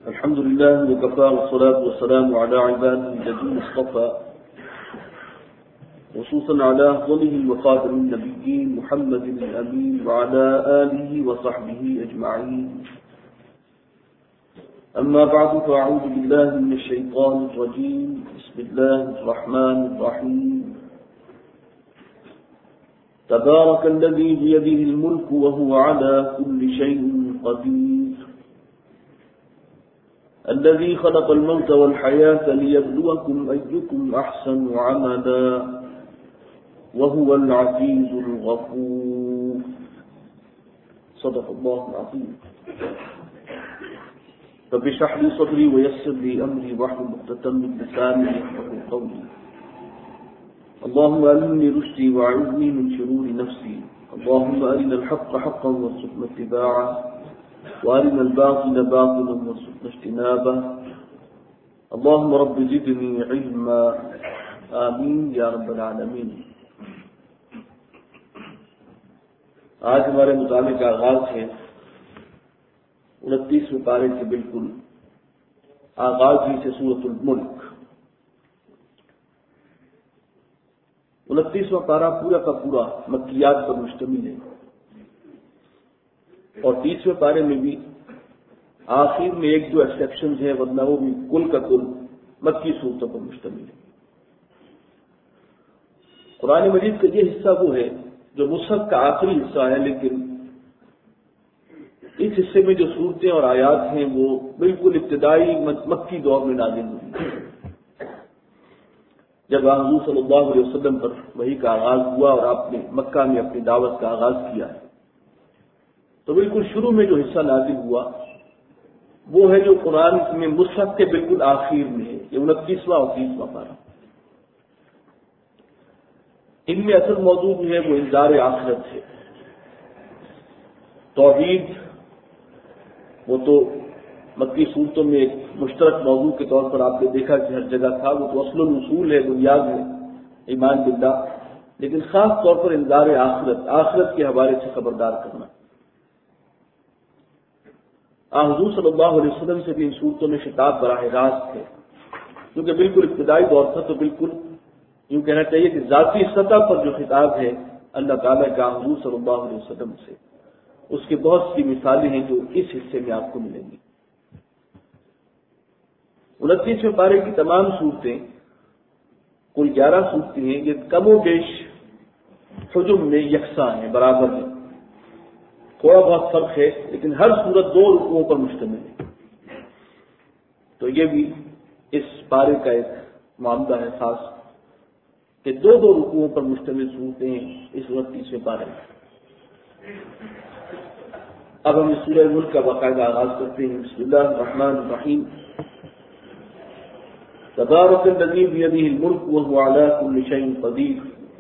الحمد لله وكفى والصلاة والسلام على عباده الذين اصطفى خصوصا على أفضلهم وخاتم النبيين محمد الأمين وعلى آله وصحبه أجمعين. أما بعد فأعوذ بالله من الشيطان الرجيم. بسم الله الرحمن الرحيم. تبارك الذي بيده الملك وهو على كل شيء قدير الذي خلق الموت والحياة ليبلوكم أيكم أحسن عملا وهو العزيز الغفور. صدق الله العظيم. رب اشرح لي صدري ويسر لي أمري واحلل عقدة من لساني يفقهوا قولي. اللهم ألهمني رشدي وأعذني من شرور نفسي. اللهم أرنا الحق حقا وارزقنا اتباعه وأرنا الباطل باطلا وارزقنا اجتنابه. اللهم رب زدني علما. آمين یا رب العالمین. آج ہمارے مطالعے کا آغاز ہے 29ویں پارے سے بالکل آغاز ہی سے سورۃ الملک. 29واں پارہ پورا کا پورا مکیات پر مشتمل ہے اور 30ویں پارے میں بھی آخر میں ایک دو ایکسیپشنز ہیں، ورنہ وہ بھی کل کا کل مکی صورتوں پر مشتمل ہے. قرآن مجید کا یہ حصہ وہ ہے جو مصحف کا آخری حصہ ہے، لیکن اس حصے میں جو صورتیں اور آیات ہیں وہ بالکل ابتدائی مکی دور میں نازل ہوئی. جب حضور صلی اللہ علیہ وسلم پر وحی کا آغاز ہوا اور آپ نے مکہ میں اپنی دعوت کا آغاز کیا ہے، تو بالکل شروع میں جو حصہ نازل ہوا وہ ہے جو قرآن میں مصحف کے بالکل آخر میں ہے، یہ 29واں اور 30واں پارہ. ان میں اصل موضوع جو ہے وہ انذار آخرت ہے. توحید وہ تو مکی صورتوں میں ایک مشترک موضوع کے طور پر آپ نے دیکھا کہ ہر جگہ تھا، وہ تو اصل الاصول ہے، بنیاد ہے ایمان باللہ. لیکن خاص طور پر انذار آخرت کے حوالے سے خبردار کرنا. حضور صلی اللہ علیہ وسلم سے بھی ان صورتوں میں خطاب براہ راست ہے، کیونکہ بالکل ابتدائی دور تھا، تو بالکل یوں کہنا چاہیے کہ ذاتی سطح پر جو خطاب ہے اللہ تعالیٰ کا حضور صلی اللہ علیہ وسلم سے، اس کی بہت سی مثالیں ہیں جو اس حصے میں آپ کو ملیں گی. 29ویں پارے کی تمام صورتیں کل 11 صورتیں ہیں، یہ کم و بیش حجم میں یکساں ہیں، برابر ہیں. تھوڑا بہت فرق ہے، لیکن ہر صورت 2 رکوعوں پر مشتمل ہے. تو یہ بھی اس پارے کا ایک معاملہ ہے خاص کہ 2 رکوعوں پر مشتمل صورتیں ہیں اس 29ویں پارے میں. اب ہم اس سورہ ملک کا باقاعدہ آغاز کرتے ہیں. بسم اللہ الرحمن الرحیم. تبارک الذی بیدہ الملک وہو علی کل شیء قدیر.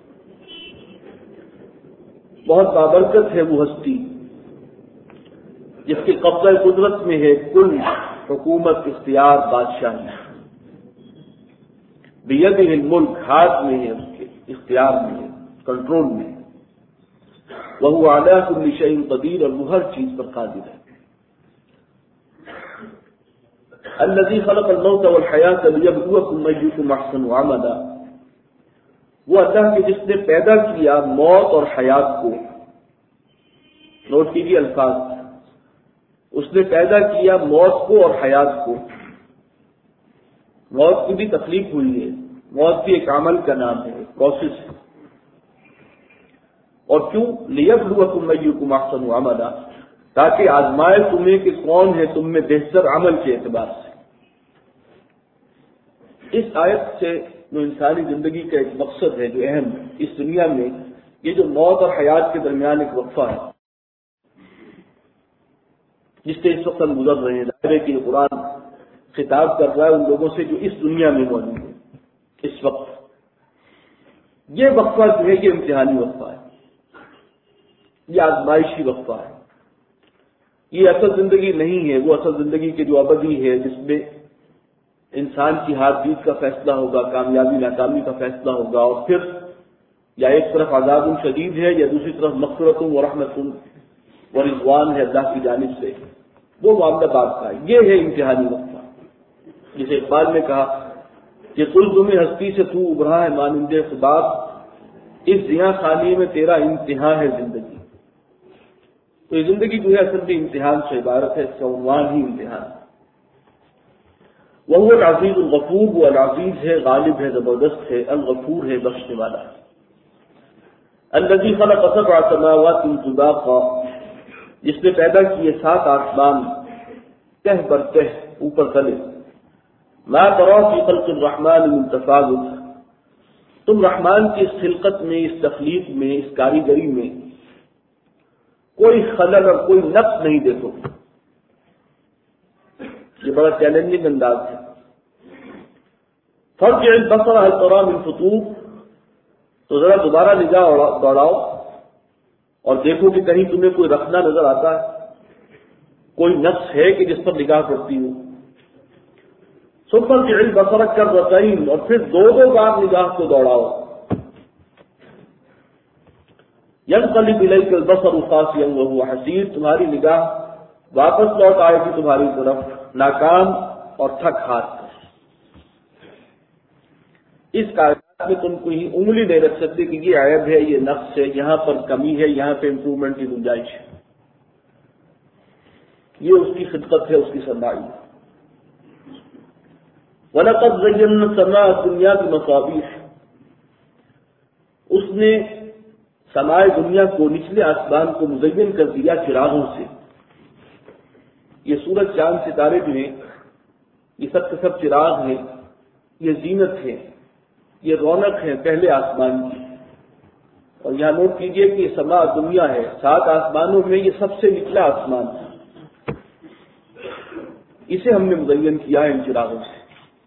بہت بابرکت ہے وہ ہستی جس کے قبضہ قدرت میں ہے کل حکومت، اختیار، بادشاہی. بیدہ الملک، ہاتھ میں ہے، اس کے اختیار میں ہے، کنٹرول میں ہے. وہو علی کل شیء قدیر، اور وہ ہر چیز پر قادر ہے. الذی خلق الموت والحیاۃ لیبلوکم ایکم احسن عملا. وہ اللہ کے جس نے پیدا کیا موت اور حیات کو. نوٹ کیجیے الفاظ، اس نے پیدا کیا موت کو اور حیات کو. موت کی بھی تخلیق ہوئی ہے، موت بھی ایک عمل کا نام ہے، ایک پروسیس ہے. اور کیوں؟ لیبلوکم ایکم احسن عملا، تاکہ آزمائے تمہیں کہ کون ہے تم میں بہتر عمل کے اعتبار سے. اس آیت سے جو انسانی زندگی کا ایک مقصد ہے جو اہم ہے اس دنیا میں، یہ جو موت اور حیات کے درمیان ایک وقفہ ہے جس سے اس وقت ہم گزر رہے ہیں. ظاہر ہے کہ یہ قرآن خطاب کر رہا ہے ان لوگوں سے جو اس دنیا میں موجود ہیں اس وقت. یہ وقفہ جو ہے یہ امتحانی وقفہ ہے، یہ آزمائشی وقفہ ہے. یہ اصل زندگی نہیں ہے، وہ اصل زندگی کے جو ابدی ہے جس میں انسان کی ہاتھ جیت کا فیصلہ ہوگا، کامیابی ناکامی کا فیصلہ ہوگا، اور پھر یا ایک طرف عذاب شدید ہے یا دوسری طرف مغفرت و رحمت و رضوان ہے اللہ کی جانب سے. وہ معاملہ بات کا یہ ہے امتحانی وقفہ، جسے اقبال نے کہا کہ قلزم ہستی سے تو ابھرا ہے مانند خباب، اس زیاں خانی میں تیرا امتحان ہے زندگی۔ تو یہ زندگی جو ہے اصل میں امتحان سے عبارت ہے، اس کا عنوان ہی امتحان ہے۔ وہ العزیز الغفور، وہ العزیز ہے، غالب ہے، زبردست ہے، الغفور ہے، بخشنے والا ہے۔ الذی خلق سبع سماوات طباقا، جس نے پیدا کیے 7 آسمان تہ بر تہ، اوپر تلے۔ ما تری فی خلق الرحمن من تفاوت، تم رحمان کی اس خلقت میں، اس تخلیق میں، اس کاریگری میں کوئی خلل اور کوئی نقص نہیں دیکھو۔ یہ بڑا چیلنجنگ انداز ہے۔ فرجع البصر هل ترى من فطور، تو ذرا دوبارہ نگاہ دوڑاؤ اور دیکھو کہ کہیں تمہیں کوئی رکھنا نظر آتا ہے، کوئی نقص ہے کہ جس پر نگاہ پڑتی ہو۔ ثم ارجع البصر کرتين، اور پھر 2 بار نگاہ کو دوڑاؤ۔ ينقلب اليك البصر خاسئا وهو حسير، تمہاری نگاہ واپس لوٹ آئے گی تمہاری طرف ناکام اور تھک ہار۔ اس کائنات میں تم کوئی انگلی نہیں رکھ سکتے کہ یہ عیب ہے، یہ نقص ہے، یہاں پر کمی ہے، یہاں پہ امپروومنٹ کی گنجائش ہے۔ یہ اس کی خدمت ہے، اس کی صناعی ہے۔ وَلَقَدْ زَيَّنَّا السَّمَاءَ الدُّنْيَا بِمَصَابِيحَ، اس نے سمائے دنیا کو، نچلے آسمان کو مزین کر دیا چراغوں سے۔ یہ سورج چاند ستارے جو ہیں یہ سب کے سب چراغ ہیں، یہ زینت ہے، یہ رونق ہے پہلے آسمان کی۔ اور یہاں نوٹ کیجئے کہ یہ سما دنیا ہے، 7 آسمانوں میں یہ سب سے نچلا آسمان ہے، اسے ہم نے مزین کیا ہے ان چراغوں سے۔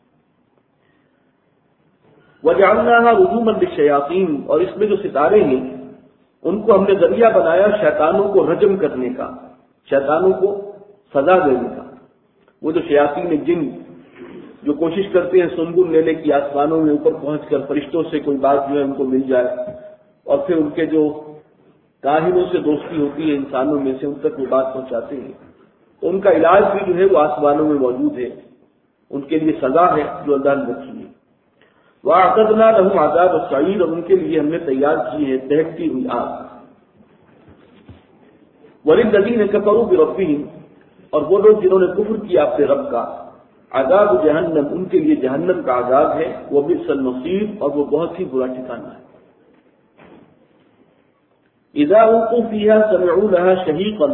وَجَعَلْنَاهَا رُجُومًا لِلشَّيَاطِينِ، اور اس میں جو ستارے ہیں ان کو ہم نے ذریعہ بنایا شیطانوں کو رجم کرنے کا، شیطانوں کو سزا دینے کا۔ وہ جو شیاطین جن جو کوشش کرتے ہیں سنبل لینے کی، آسمانوں میں اوپر پہنچ کر فرشتوں سے کوئی بات جو ہے ان کو مل جائے، اور پھر ان کے جو کاہنوں سے دوستی ہوتی ہے انسانوں میں سے، ان تک وہ بات پہنچاتے ہیں۔ تو ان کا علاج بھی جو ہے وہ آسمانوں میں موجود ہے، ان کے لیے سزا ہے جو اللہ نے رکھی ہے۔ وَأَعْتَدْنَا لَهُمْ عَذَابَ السَّعِيرِ، اور ان کے لیے ہم نے تیار کی ہے دہکتی ہوئی آگ۔ وَلِلَّذِينَ كَفَرُوا بِرَبِّهِمْ، اور وہ لوگ جنہوں نے کفر کیا اپنے رب کا، عذاب جہنم، ان کے لیے جہنم کا عذاب ہے، وَبِئْسَ الْمَصِيرُ، اور وہ بہت ہی برا ٹھکانہ ہے۔ إِذَا أُلْقُوا فِيهَا سَمِعُوا لَهَا شَهِيقًا،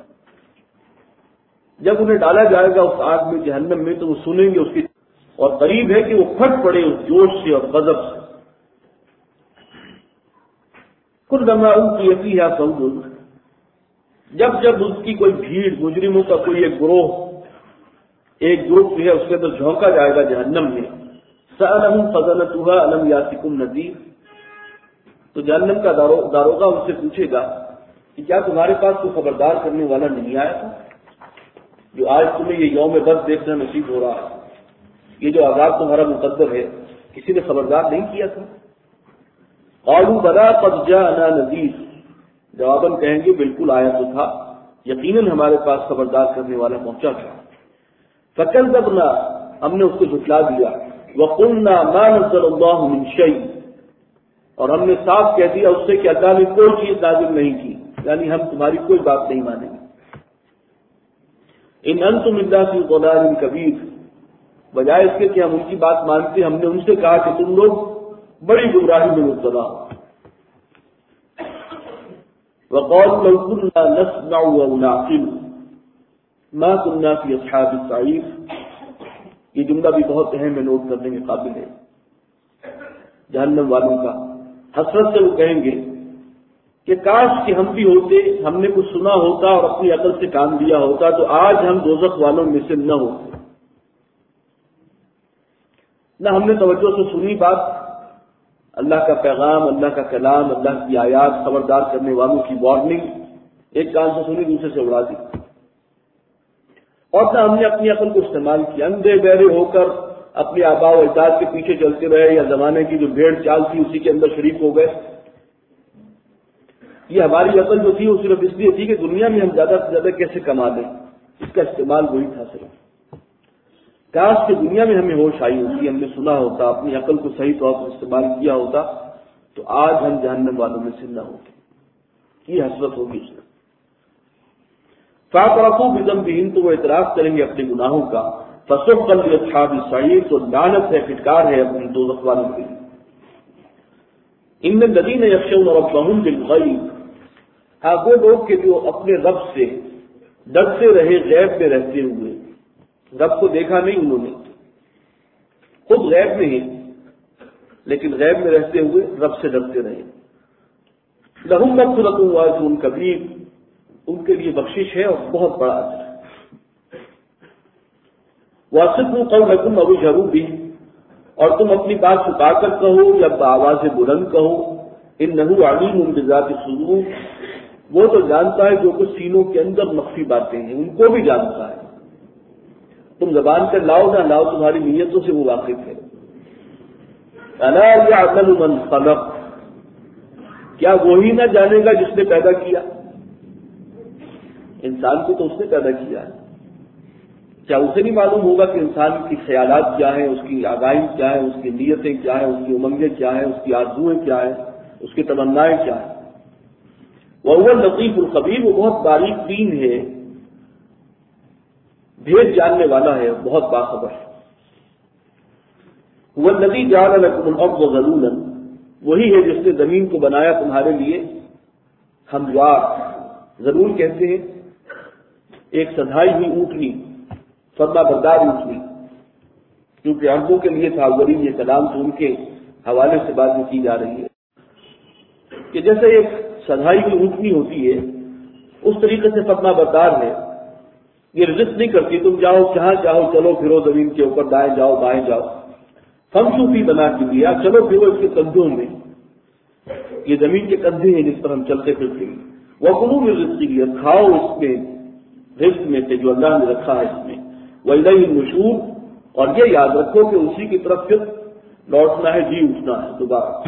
جب انہیں ڈالا جائے گا اس آگ میں، جہنم میں، تو وہ سنیں گے اس کی، اور قریب ہے کہ وہ پھٹ پڑے اس جوش سے اور غضب سے۔ كُلَّمَا أُلْقِيَ فِيهَا فَوْجٌ، جب جب اس کی کوئی بھیڑ، مجرموں کا کوئی ایک گروہ، ایک گروپ جو ہے اس کے اندر جھونکا جائے گا جہنم میں، سألهم خزنتها ألم يأتكم نذير، تو جہنم کا داروغہ ان سے پوچھے گا کہ کیا تمہارے پاس کوئی خبردار کرنے والا نہیں آیا تھا؟ جو آج تمہیں یہ یوم بد دیکھنا نصیب ہو رہا ہے، یہ جو عذاب تمہارا مقدر ہے، کسی نے خبردار نہیں کیا تھا؟ قالوا بلى قد جاءنا نذير، جواباً کہیں گے بالکل آیا تو تھا، یقیناً ہمارے پاس خبردار کرنے والا پہنچا تھا۔ فكذبنا، ہم نے اس کو جھٹلا دیا، وقلنا ما نزل الله من شيء، اور ہم نے صاف کہہ دیا اس سے کہ اللہ نے کوئی چیز نازل نہیں کی، یعنی ہم تمہاری کوئی بات نہیں مانیں گے۔ ان انتم الا فی ضلال کبیر، بجائے اس کے کہ ہم ان کی بات مانتے، ہم نے ان سے کہا کہ تم لوگ بڑی گمراہی میں مبتلا ہو۔ وقالوا لو كنا نسمع ونعقل ما كنا في اصحاب السعير، یہ جملہ بھی بہت اہم ہے، نوٹ کرنے کے قابل ہے۔ جہنم والوں کا حسرت سے وہ کہیں گے کہ کاش کہ ہم بھی ہوتے، ہم نے کچھ سنا ہوتا اور اپنی عقل سے کام لیا ہوتا تو آج ہم دوزخ والوں میں سے نہ ہوتے۔ نہ ہم نے توجہ سے سنی بات، اللہ کا پیغام، اللہ کا کلام، اللہ کی آیات، خبردار کرنے والوں کی وارننگ، ایک کان سے سنی دوسرے سے اڑا دی، اور نہ ہم نے اپنی عقل کو استعمال کیا، اندھے بہرے ہو کر اپنے آباء و اجداد کے پیچھے چلتے رہے، یا زمانے کی جو بھیڑ چال تھی اسی کے اندر شریک ہو گئے۔ یہ ہماری عقل جو تھی وہ صرف اس لیے تھی کہ دنیا میں ہم زیادہ سے زیادہ کیسے کما لیں، اس کا استعمال وہی تھا صرف. کاش کہ دنیا میں ہمیں ہوش آئی ہوتی، ہم نے سنا ہوتا، اپنی عقل کو صحیح طور پر استعمال کیا ہوتا تو آج ہم جہنم والوں میں سے نہ ہوتے. یہ حسرت ہوگی اس میں. فاعترفوا بذنبهم، تو وہ اعتراف کریں گے اپنے گناہوں کا. فسحقا لاصحاب السعیر، تو لعنت ہے، پھٹکار ہے اپنی دوزخ والوں کے لیے. ان الذین یخشون ربهم بالغیب، ہاں وہ لوگ کہ جو اپنے رب سے ڈرتے رہے غیب میں رہتے ہوئے. رب کو دیکھا نہیں انہوں نے، خود غیب میں ہی، لیکن غیب میں رہتے ہوئے رب سے ڈرتے رہے. لہم مغفرۃ واجر کبیر، ان کے لیے بخشش ہے اور بہت بڑا اجر ہے. واسطوا قولکم او اجهروا به، اور تم اپنی بات چھپا کر کہو یا بآواز بلند کہو. انہ علیم بذات الصدور، وہ تو جانتا ہے جو کچھ سینوں کے اندر مخفی باتیں ہیں، ان کو بھی جانتا ہے. تم زبان پر لاؤ نہ لاؤ، تمہاری نیتوں سے وہ واقف ہے. الا یعلم من خلق، کیا وہی نہ جانے گا جس نے پیدا کیا؟ انسان کو تو اس نے پیدا کیا ہے، کیا اسے نہیں معلوم ہوگا کہ انسان کی خیالات کیا ہیں، اس کی آگاہی کیا ہے، اس کی نیتیں کیا ہیں، اس کی امنگیں کیا ہیں، اس کی آرزوئیں کیا ہیں، اس کی تمنائیں کیا ہیں. وہو اللطیف الخبیر، وہ بہت باریک بین ہے، بھید جاننے والا ہے، بہت باخبر ہے. هو الذی جعل لکم الارض ذلولا، وہی ہے جس نے زمین کو بنایا تمہارے لیے ہموار. ذلول کہتے ہیں ایک سدھائی ہوئی اونٹنی، فرما بردار اونٹنی، کیونکہ عربوں کے لیے تھا. ولی یہ کلام تو ان کے حوالے سے بات میں کی جا رہی ہے کہ جیسے ایک سدھائی ہوئی اونٹنی ہوتی ہے اس طریقے سے فرما بردار ہے. یہ رزق نہیں کرتی، تم جاؤ جہاں چاہو چلو پھرو زمین کے اوپر، دائیں جاؤ بائیں جاؤ. فمشوا فی مناکبہا، چلو پھرو اس کے کندھوں میں، یہ زمین کے کندھے ہیں جس پر ہم چلتے پھرتے ہیں. وکلوا من رزقہ، کھاؤ اس میں رزق میں سے جو اللہ نے رکھا ہے اس میں. والیہ النشور، اور یہ یاد رکھو کہ اسی کی طرف پھر لوٹنا ہے، جی اٹھنا ہے دوبارہ.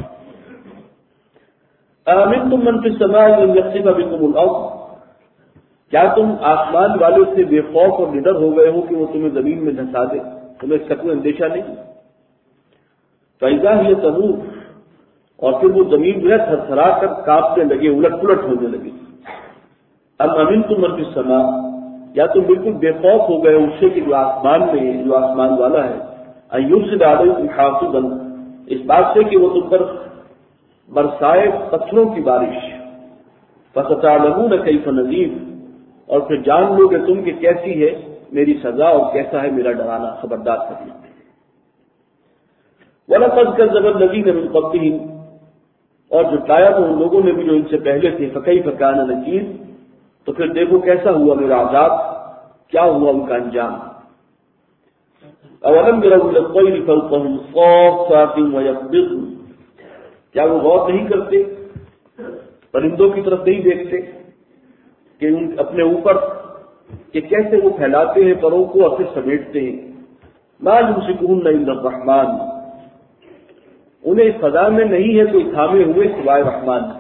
آمنتم من فی السماء ان یخسف بکم الارض، کیا تم آسمان والے سے بے خوف اور نڈر ہو گئے ہو کہ وہ تمہیں زمین میں دھسا دے؟ تمہیں اس کا کوئی اندیشہ نہیں؟ فإذا هي تمور، اور پھر وہ زمین جو ہے تھر تھرا کر کانپنے لگے، الٹ پلٹ ہونے لگی. ام امنتم من فی السماء، یا تم بالکل بے خوف ہو گئے اس سے کہ جو آسمان میں ہے، جو آسمان والا ہے. ان یرسل علیکم حاصبا، اس بات سے کہ وہ تم پر برسائے پتھروں کی بارش. فستعلمون کیف نذیر، اور پھر جان لو کہ تم کہ کیسی ہے میری سزا اور کیسا ہے میرا ڈرانا، خبردار کرنا. وَلَقَدْ كَذَّبَ الَّذِينَ مِن قَبْلِهِمْ، اور جھٹلایا تو ان لوگوں نے بھی جو ان سے پہلے تھے. فَكَيْفَ كَانَ نَكِيرِ، تو پھر دیکھو کیسا ہوا میرا عذاب، کیا ہوا ان کا انجام. أَوَلَمْ يَرَوْا إِلَى الطَّيْرِ فَوْقَهُمْ صَافَّاتٍ وَيَقْبِضْنَ، کیا وہ غور نہیں کرتے، پرندوں کی طرف نہیں دیکھتے کہ اپنے اوپر کہ کیسے وہ پھیلاتے ہیں پروں کو اور پھر سمیٹتے ہیں. مَا يُمْسِكُهُنَّ إِلَّا الرَّحْمَنُ، انہیں فضا میں نہیں ہے کوئی تھامے ہوئے سوائے رحمان کے.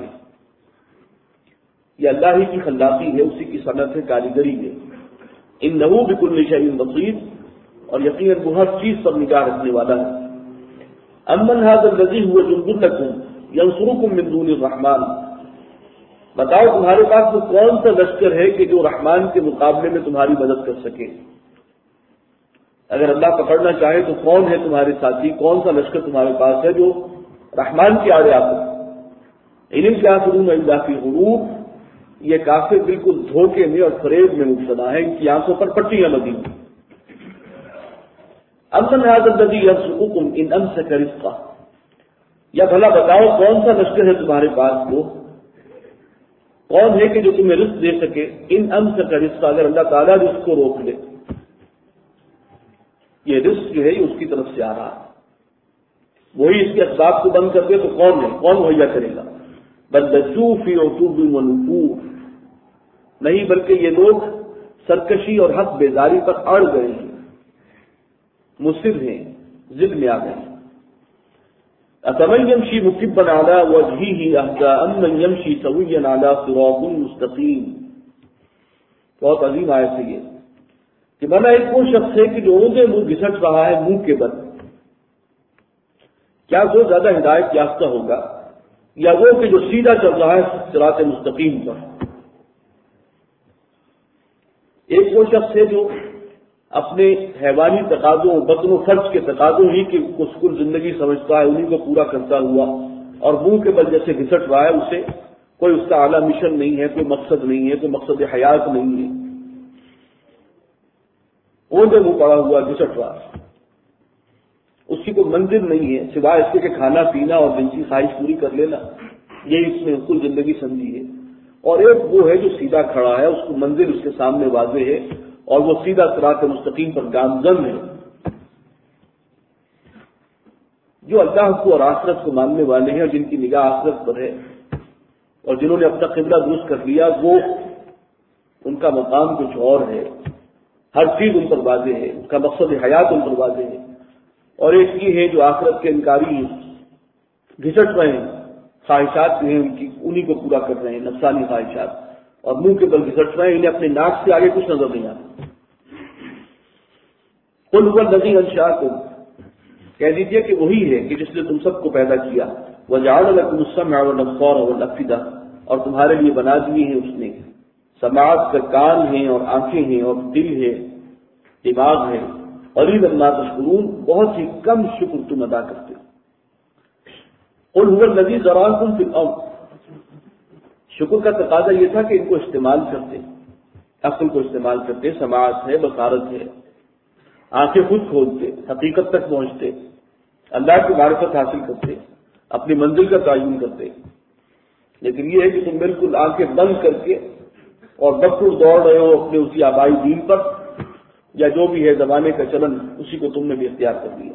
یہ اللہ ہی کی خلاقی ہے، اسی کی صنعت ہے، کاریگری ہے. انہ بکل شیء بصیر، اور یقیناً وہ ہر چیز پر نگاہ رکھنے والا ہے. امن ھذا الذی ھو جند لکم ینصرکم من دون الرحمن، بتاؤ تمہارے پاس وہ کون سا لشکر ہے کہ جو رحمان کے مقابلے میں تمہاری مدد کر سکے. اگر اللہ پکڑنا چاہے تو کون ہے تمہارے ساتھی، کون سا لشکر تمہارے پاس ہے جو رحمان کے آڑے آ سکے. ان الکافرون الا فی غرور، یہ کافر بالکل دھوکے میں اور فریب میں مبتلا ہے، ان کی آنکھوں پر پٹیاں لگی. امن ھذا الذی یرزقکم ان امسک رزقہ، یا بھلا بتاؤ کون سا لشکر ہے تمہارے پاس، وہ کون ہے کہ جو تمہیں رزق دے سکے. ان امسک رزقہ، اگر اللہ تعالیٰ رزق کو روک لے، یہ رزق جو ہے یہ اس کی طرف سے آ رہا ہے، وہی اس کے اسباب کو بند کر دے تو کون ہے، کون مہیا کرے گا. بل لجوا فی عتوب ونفور، نہیں بلکہ یہ لوگ سرکشی اور حق بیزاری پر اڑ گئے ہیں، مصر ہیں، ضد میں آ گئے ہیں. افمن یمشی مکبا علی وجہہ اہدی امن یمشی سویا علی صراط مستقیم. بہت عظیم آیت ہے یہ. کہ بنا ایک وہ شخص ہے کہ جو اونگے منہ گھسٹ رہا ہے منہ کے بل، کیا وہ زیادہ ہدایت یافتہ ہوگا یا وہ کہ جو سیدھا چل رہا ہے صراط مستقیم پر؟ ایک وہ شخص ہے جو اپنے حیوانی تقاضوں، بطن و فرض کے تقاضوں ہی کی کل زندگی سمجھتا ہے، انہیں کو پورا کرتا ہوا اور منہ کے بل جیسے گھسٹ رہا ہے، اسے کوئی اس کا اعلیٰ مشن نہیں ہے، کوئی مقصد نہیں ہے، کوئی مقصد حیات نہیں ہے، اونگے منہ پڑا ہوا گھسٹ رہا ہے، اس کی کوئی منزل نہیں ہے سوائے اس کے کہ کھانا پینا اور جنسی خواہش پوری کر لینا، یہی اس نے کل زندگی سمجھی ہے۔ اور ایک وہ ہے جو سیدھا کھڑا ہے، اس کو منزل اس کے سامنے واضح ہے اور وہ سیدھا صراط مستقیم پر گامزن ہے۔ جو اللہ کو اور آخرت کو ماننے والے ہیں اور جن کی نگاہ آخرت پر ہے اور جنہوں نے اپنا قبلہ درست کر لیا، وہ ان کا مقام کچھ اور ہے، ہر چیز ان پر واضح ہے، ان کا مقصد حیات ان پر واضح ہے۔ اور ایک یہ ہے جو آخرت کے انکاری ہیں، گھسٹ رہے ہیں، خواہشات جو ہیں ان کی انہی کو پورا کر رہے ہیں، نفسانی خواہشات، اور منہ کے بل گھسٹ رہے ہیں، انہیں اپنے ناک سے آگے کچھ نظر نہیں آتا۔ قل هو الذی انشأکم، کہہ دیجیے کہ وہی ہے کہ جس نے تم سب کو پیدا کیا، وجعل لکم السمع والابصار والافئدہ، اور تمہارے لیے بنا دیے ہیں اس نے سماعت کا کان ہیں اور آنکھیں ہیں اور دل ہے، دماغ ہے، قلیلا ما تشکرون، بہت ہی کم شکر تم ادا کرتے ہو۔ قل هو الذی ذراکم فی الارض، شکر کا تقاضا یہ تھا کہ ان کو استعمال کرتے، عقل کو استعمال کرتے، سماعت ہے، بصارت ہے، آنکھیں خود کھولتے، حقیقت تک پہنچتے، اللہ کی معرفت حاصل کرتے، اپنی منزل کا تعین کرتے۔ لیکن یہ ہے کہ تم بالکل آنکھیں بند کر کے اور بکر دوڑ رہے ہو اپنے اسی آبائی دین پر، یا جو بھی ہے زمانے کا چلن، اسی کو تم نے بھی اختیار کر لیا۔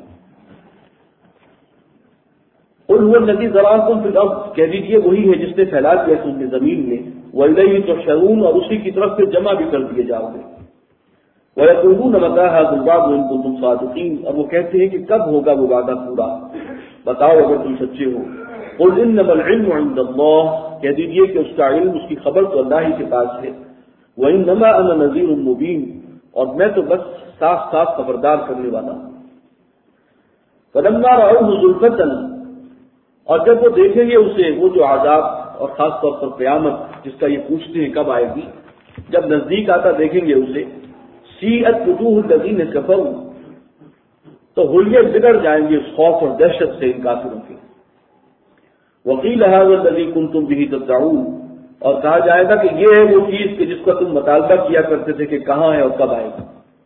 قل هو الذی ذراکم فی الارض، کہہ دیجیے وہی ہے جس نے پھیلا دیا تم نے زمین میں، والیہ تحشرون، اور اسی کی طرف سے جمع بھی کر دیے جاؤ گے۔ وَيَقُولُونَ مَتَىٰ هَٰذَا الْوَعْدُ إِن كُنتُمْ صَادِقِينَ، اور وہ کہتے ہیں کہ کب ہوگا وہ وعدہ پورا، بتاؤ اگر تم سچے ہو۔ قُلْ إِنَّمَا الْعِلْمُ عِندَ اللَّهِ، کہہ دیجیے کہ اس کا علم، اس کی خبر تو اللہ ہی کے پاس ہے۔ وَإِنَّمَا أَنَا نَذِيرٌ مُّبِينٌ، اور میں تو بس صاف صاف خبردار کرنے والا ہوں۔ فَلَمَّا رَأَوْهُ زُلْفَةً، اور جب وہ دیکھیں گے اسے، وہ جو عذاب اور خاص طور پر قیامت جس کا یہ پوچھتے ہیں کب آئے گی، جب نزدیک آتا دیکھیں گے اسے، سیئت وجوہ الذین کفروا، تو حلیے بگڑ جائیں گے اس خوف اور دہشت سے ان کافروں کے۔ وقیل ھذا الذی کنتم بہ تدعون، اور کہا جائے گا کہ یہ ہے وہ چیز کہ جس کا تم مطالبہ کیا کرتے تھے کہ کہاں ہے اور کب آئے گا۔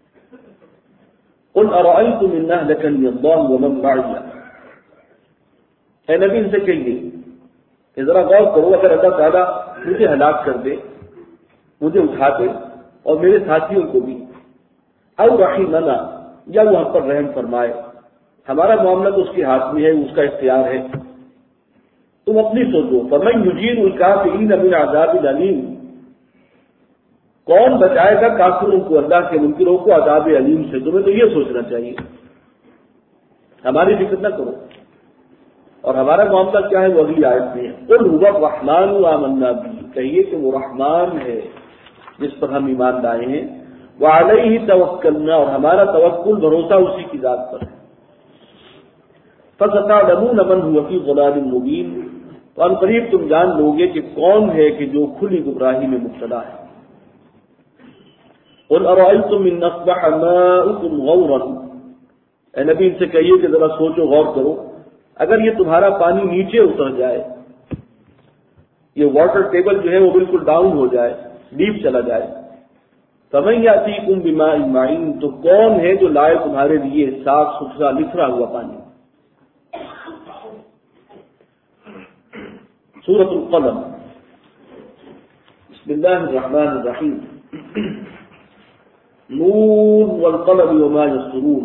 قل ارأیتم ان اہلکنی اللہ ومن معی، اے نبی ان سے کہیے کہ ذرا غور کرو، اگر اللہ تعالیٰ مجھے ہلاک کر دے، مجھے اٹھا دے اور میرے ساتھیوں کو بھی، او رحمنا، یا وہ ہم پر رحم فرمائے، ہمارا معاملہ تو اس کے ہاتھ میں ہے، اس کا اختیار ہے، تم اپنی سوچو۔ فمن یجیر الکافرین من عذاب الیم، کون بچائے گا کافروں کو، اللہ کے منکروں کو عذاب علیم سے؟ تمہیں تو یہ سوچنا چاہیے، ہماری فکر نہ کرو۔ اور ہمارا معاملہ کیا ہے وہ اگلی آیت میں ہے۔ قل هو الرحمن آمنا به، کہیے کہ وہ رحمان ہے جس پر ہم ایمان لائے ہیں، وعلیہ توکلنا، اور ہمارا توکل بھروسہ اسی کی ذات پر ہے۔ فستعلمون من هو فی ضلال مبین، تو ان قریب تم جان لوگے کہ کون ہے کہ جو کھلی گمراہی میں مبتلا ہے۔ قل ارأیتم ان اصبح ماؤکم غورا، اے نبی ان سے کہیے کہ ذرا سوچو، غور کرو، اگر یہ تمہارا پانی نیچے اتر جائے، یہ واٹر ٹیبل جو ہے وہ بالکل ڈاؤن ہو جائے، ڈیپ چلا جائے، فمن یأتیکم بماء معین، تو کون ہے جو لائے تمہارے لیے صاف ستھرا لتھڑا ہوا پانی۔ سورۃ القلم، بسم اللہ الرحمن الرحیم، نون والقلم وما یسطرون،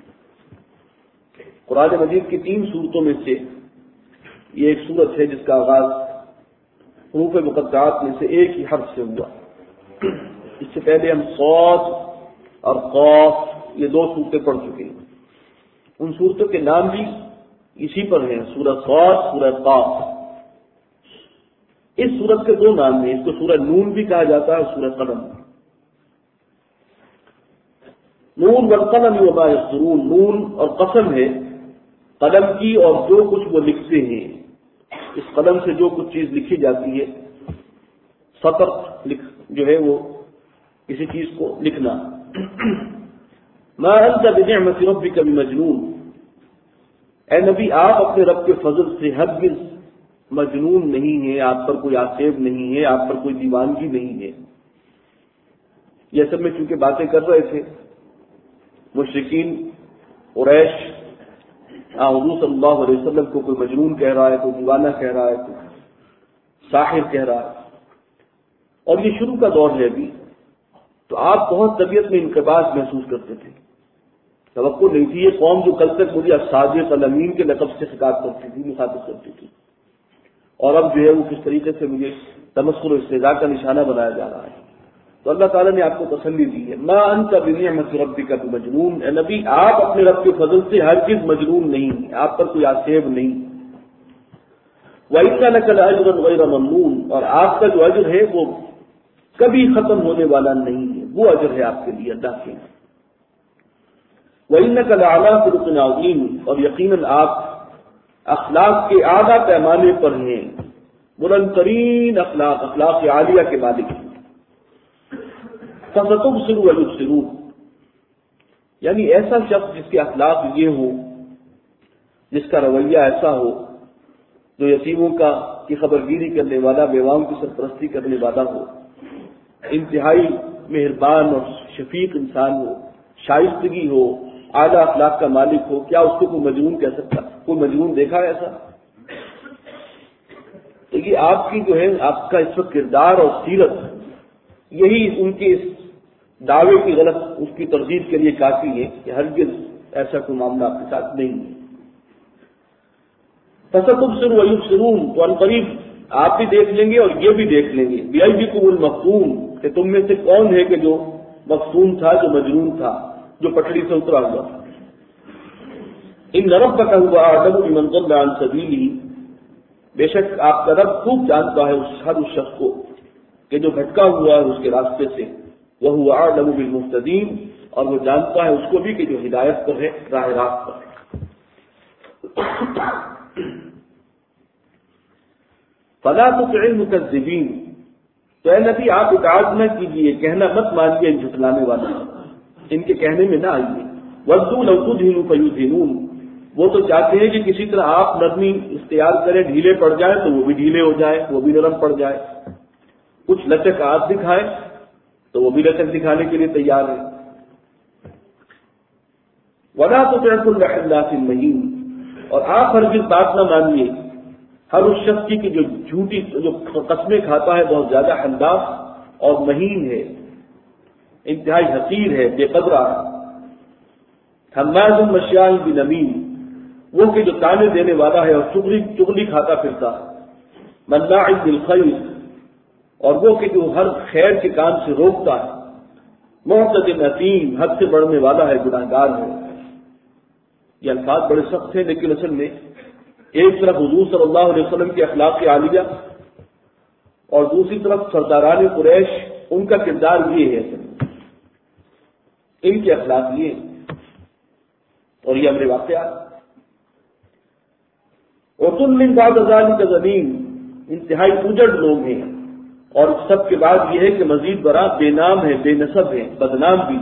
قرآن مجید کی 3 سورتوں میں سے یہ ایک سورت ہے جس کا آغاز حروف مقطعات میں سے ایک ہی حرف سے ہوا۔ اس سے پہلے ہم صاد اور قاف یہ 2 سورتیں پڑھ چکے ہیں، ان سورتوں کے نام بھی اسی پر ہیں، سورہ صاد، سورہ قاف۔ اس سورت کے 2 نام ہیں، اس کو سورہ نون بھی کہا جاتا ہے اور سورہ قلم۔ نون والقلم وما یسطرون، نون اور قسم ہے قلم کی اور جو کچھ وہ لکھتے ہیں. اس قلم سے جو کچھ چیز لکھی جاتی ہے، سطر جو ہے وہ کسی چیز کو لکھنا. ما انت بنعمت ربک بمجنون، اے نبی آپ اپنے رب کے فضل سے ہرگز مجنون نہیں ہے، آپ پر کوئی آسیب نہیں ہے، آپ پر کوئی دیوانگی نہیں ہے. یہ سب میں چونکہ باتیں کر رہے تھے مشرکین قریش، حضور صلی اللہ علیہ وسلم کو کوئی مجنون کہہ رہا ہے، کوئی دیوانہ کہہ رہا ہے، کوئی ساحر کہہ رہا ہے، اور یہ شروع کا دور ہے ابھی. تو آپ بہت طبیعت میں انقباض محسوس کرتے تھے. توقع نہیں تھی یہ قوم جو کل تک مجھے الصادق الامین کے لقب سے خطاب کرتی تھی، مخاطب کرتی تھی، اور اب جو ہے وہ کس طریقے سے مجھے تمسخر و استہزاء کا نشانہ بنایا جا رہا ہے. تو اللہ تعالیٰ نے آپ کو تسلی دی ہے. ما انت بنعمت ربک بمجنون، اے نبی آپ اپنے رب کے فضل سے ہرگز مجنون نہیں ہیں، آپ پر کوئی آسیب نہیں. وَإِنَّ لَكَ لَأَجْرًا غَيْرَ مَمْنُونٍ، اور آپ کا جو اجر ہے وہ کبھی ختم ہونے والا نہیں ہے، وہ اجر ہے آپ کے لیے اللہ کے. وَإِنَّكَ لَعَلَىٰ خُلُقٍ عَظِيمٍ، اور یقیناً آپ اخلاق کے اعلیٰ پیمانے پر ہیں، بلند ترین اخلاق عالیہ کے مالک ہیں. فَسَتُبْصِرُ وَيُبْصِرُونَ، یعنی ایسا شخص جس کے اخلاق یہ ہو، جس کا رویہ ایسا ہو، جو یتیموں کی خبرگیری کرنے والا، بیواؤں کی سرپرستی کرنے والا ہو، انتہائی مہربان اور شفیق انسان ہو، شائستگی ہو، اعلیٰ اخلاق کا مالک ہو، کیا اس کو کوئی مجنون کہہ سکتا؟ کوئی مجنون دیکھا ہے ایسا؟ دیکھیے آپ کی جو ہے آپ کا اس وقت کردار اور سیرت، یہی ان کے اس دعوے کی غلط اس کی تردید کے لیے کافی ہے کہ ہرگز ایسا کوئی معاملہ آپ کے ساتھ نہیں ہے. فَسَتُبْصِرُ وَيُبْصِرُونَ، تو عنقریب آپ بھی دیکھ لیں گے اور یہ بھی دیکھ لیں گے. بِأَيِّكُمُ الْمَفْتُونُ، کہ تم میں سے کون ہے کہ جو مفتون تھا، جو مجنون تھا، جو پٹڑی سے اترا ہوا تھا. إِنَّ رَبَّكَ هُوَ أَعْلَمُ بِمَنْ ضَلَّ عَنْ سَبِيلِهِ، بے شک آپ کا رب خوب جانتا ہے ہر اس شخص کو کہ جو بھٹکا ہوا ہے اس کے راستے سے. وَهُوَ أَعْلَمُ بِالْمُهْتَدِينَ، اور وہ جانتا ہے اس کو بھی کہ جو ہدایت پر ہے، راہ راست پر ہے. فَلَا تُطِعِ الْمُكَذِّبِينَ، تو اے نبی آپ اطاعت نہ کیجیے، کہنا مت مانیے ان جھٹلانے والے، ان کے کہنے میں نہ آئیے. وَدُّوا لَوْ تُدْهِنُوا فَيُدْهِنُونَ، وہ تو چاہتے ہیں کہ کسی طرح آپ نرمی اختیار کریں، ڈھیلے پڑ جائیں تو وہ بھی ڈھیلے ہو جائے، وہ بھی نرم پڑ جائے. کچھ لچک آپ دکھائیں تو وہ بھی لچک دکھانے کے لیے تیار ہے. وَلَا تُطِعْ كُلَّ حَلَّافٍ مَّهِينٍ، اور آپ ہرگز بات نہ مانیے ہر اس شخص کی کہ جو جھوٹی جو قسمیں کھاتا ہے، بہت زیادہ حلاف اور مہین ہے، انتہائی حقیر ہے، بے قدرہ. حماز مشاء بنمیم، وہ کہ جو تانے دینے والا ہے اور چغلی کھاتا پھرتا. مناع بالخیر، اور وہ کہ جو ہر خیر کے کام سے روکتا ہے. معتد اثیم، حد سے بڑھنے والا ہے، گناہگار ہے. یہ الفاظ بڑے سخت ہیں، لیکن اصل میں ایک طرف حضور صلی اللہ علیہ وسلم کے اخلاق عالیہ اور دوسری طرف سرداران قریش، ان کا کردار یہ ہے، ان کے اخلاق یہ ہیں. اور یہ ہمارے واقعات. وَقُلْ مِنْ بَعْدَ ذَلِكَ زَنِيمٌ، انتہائی اجڑ لوگ ہیں، اور سب کے بعد یہ ہے کہ مزید برآں بے نام ہے، بے نسب ہے، بدنام بھی.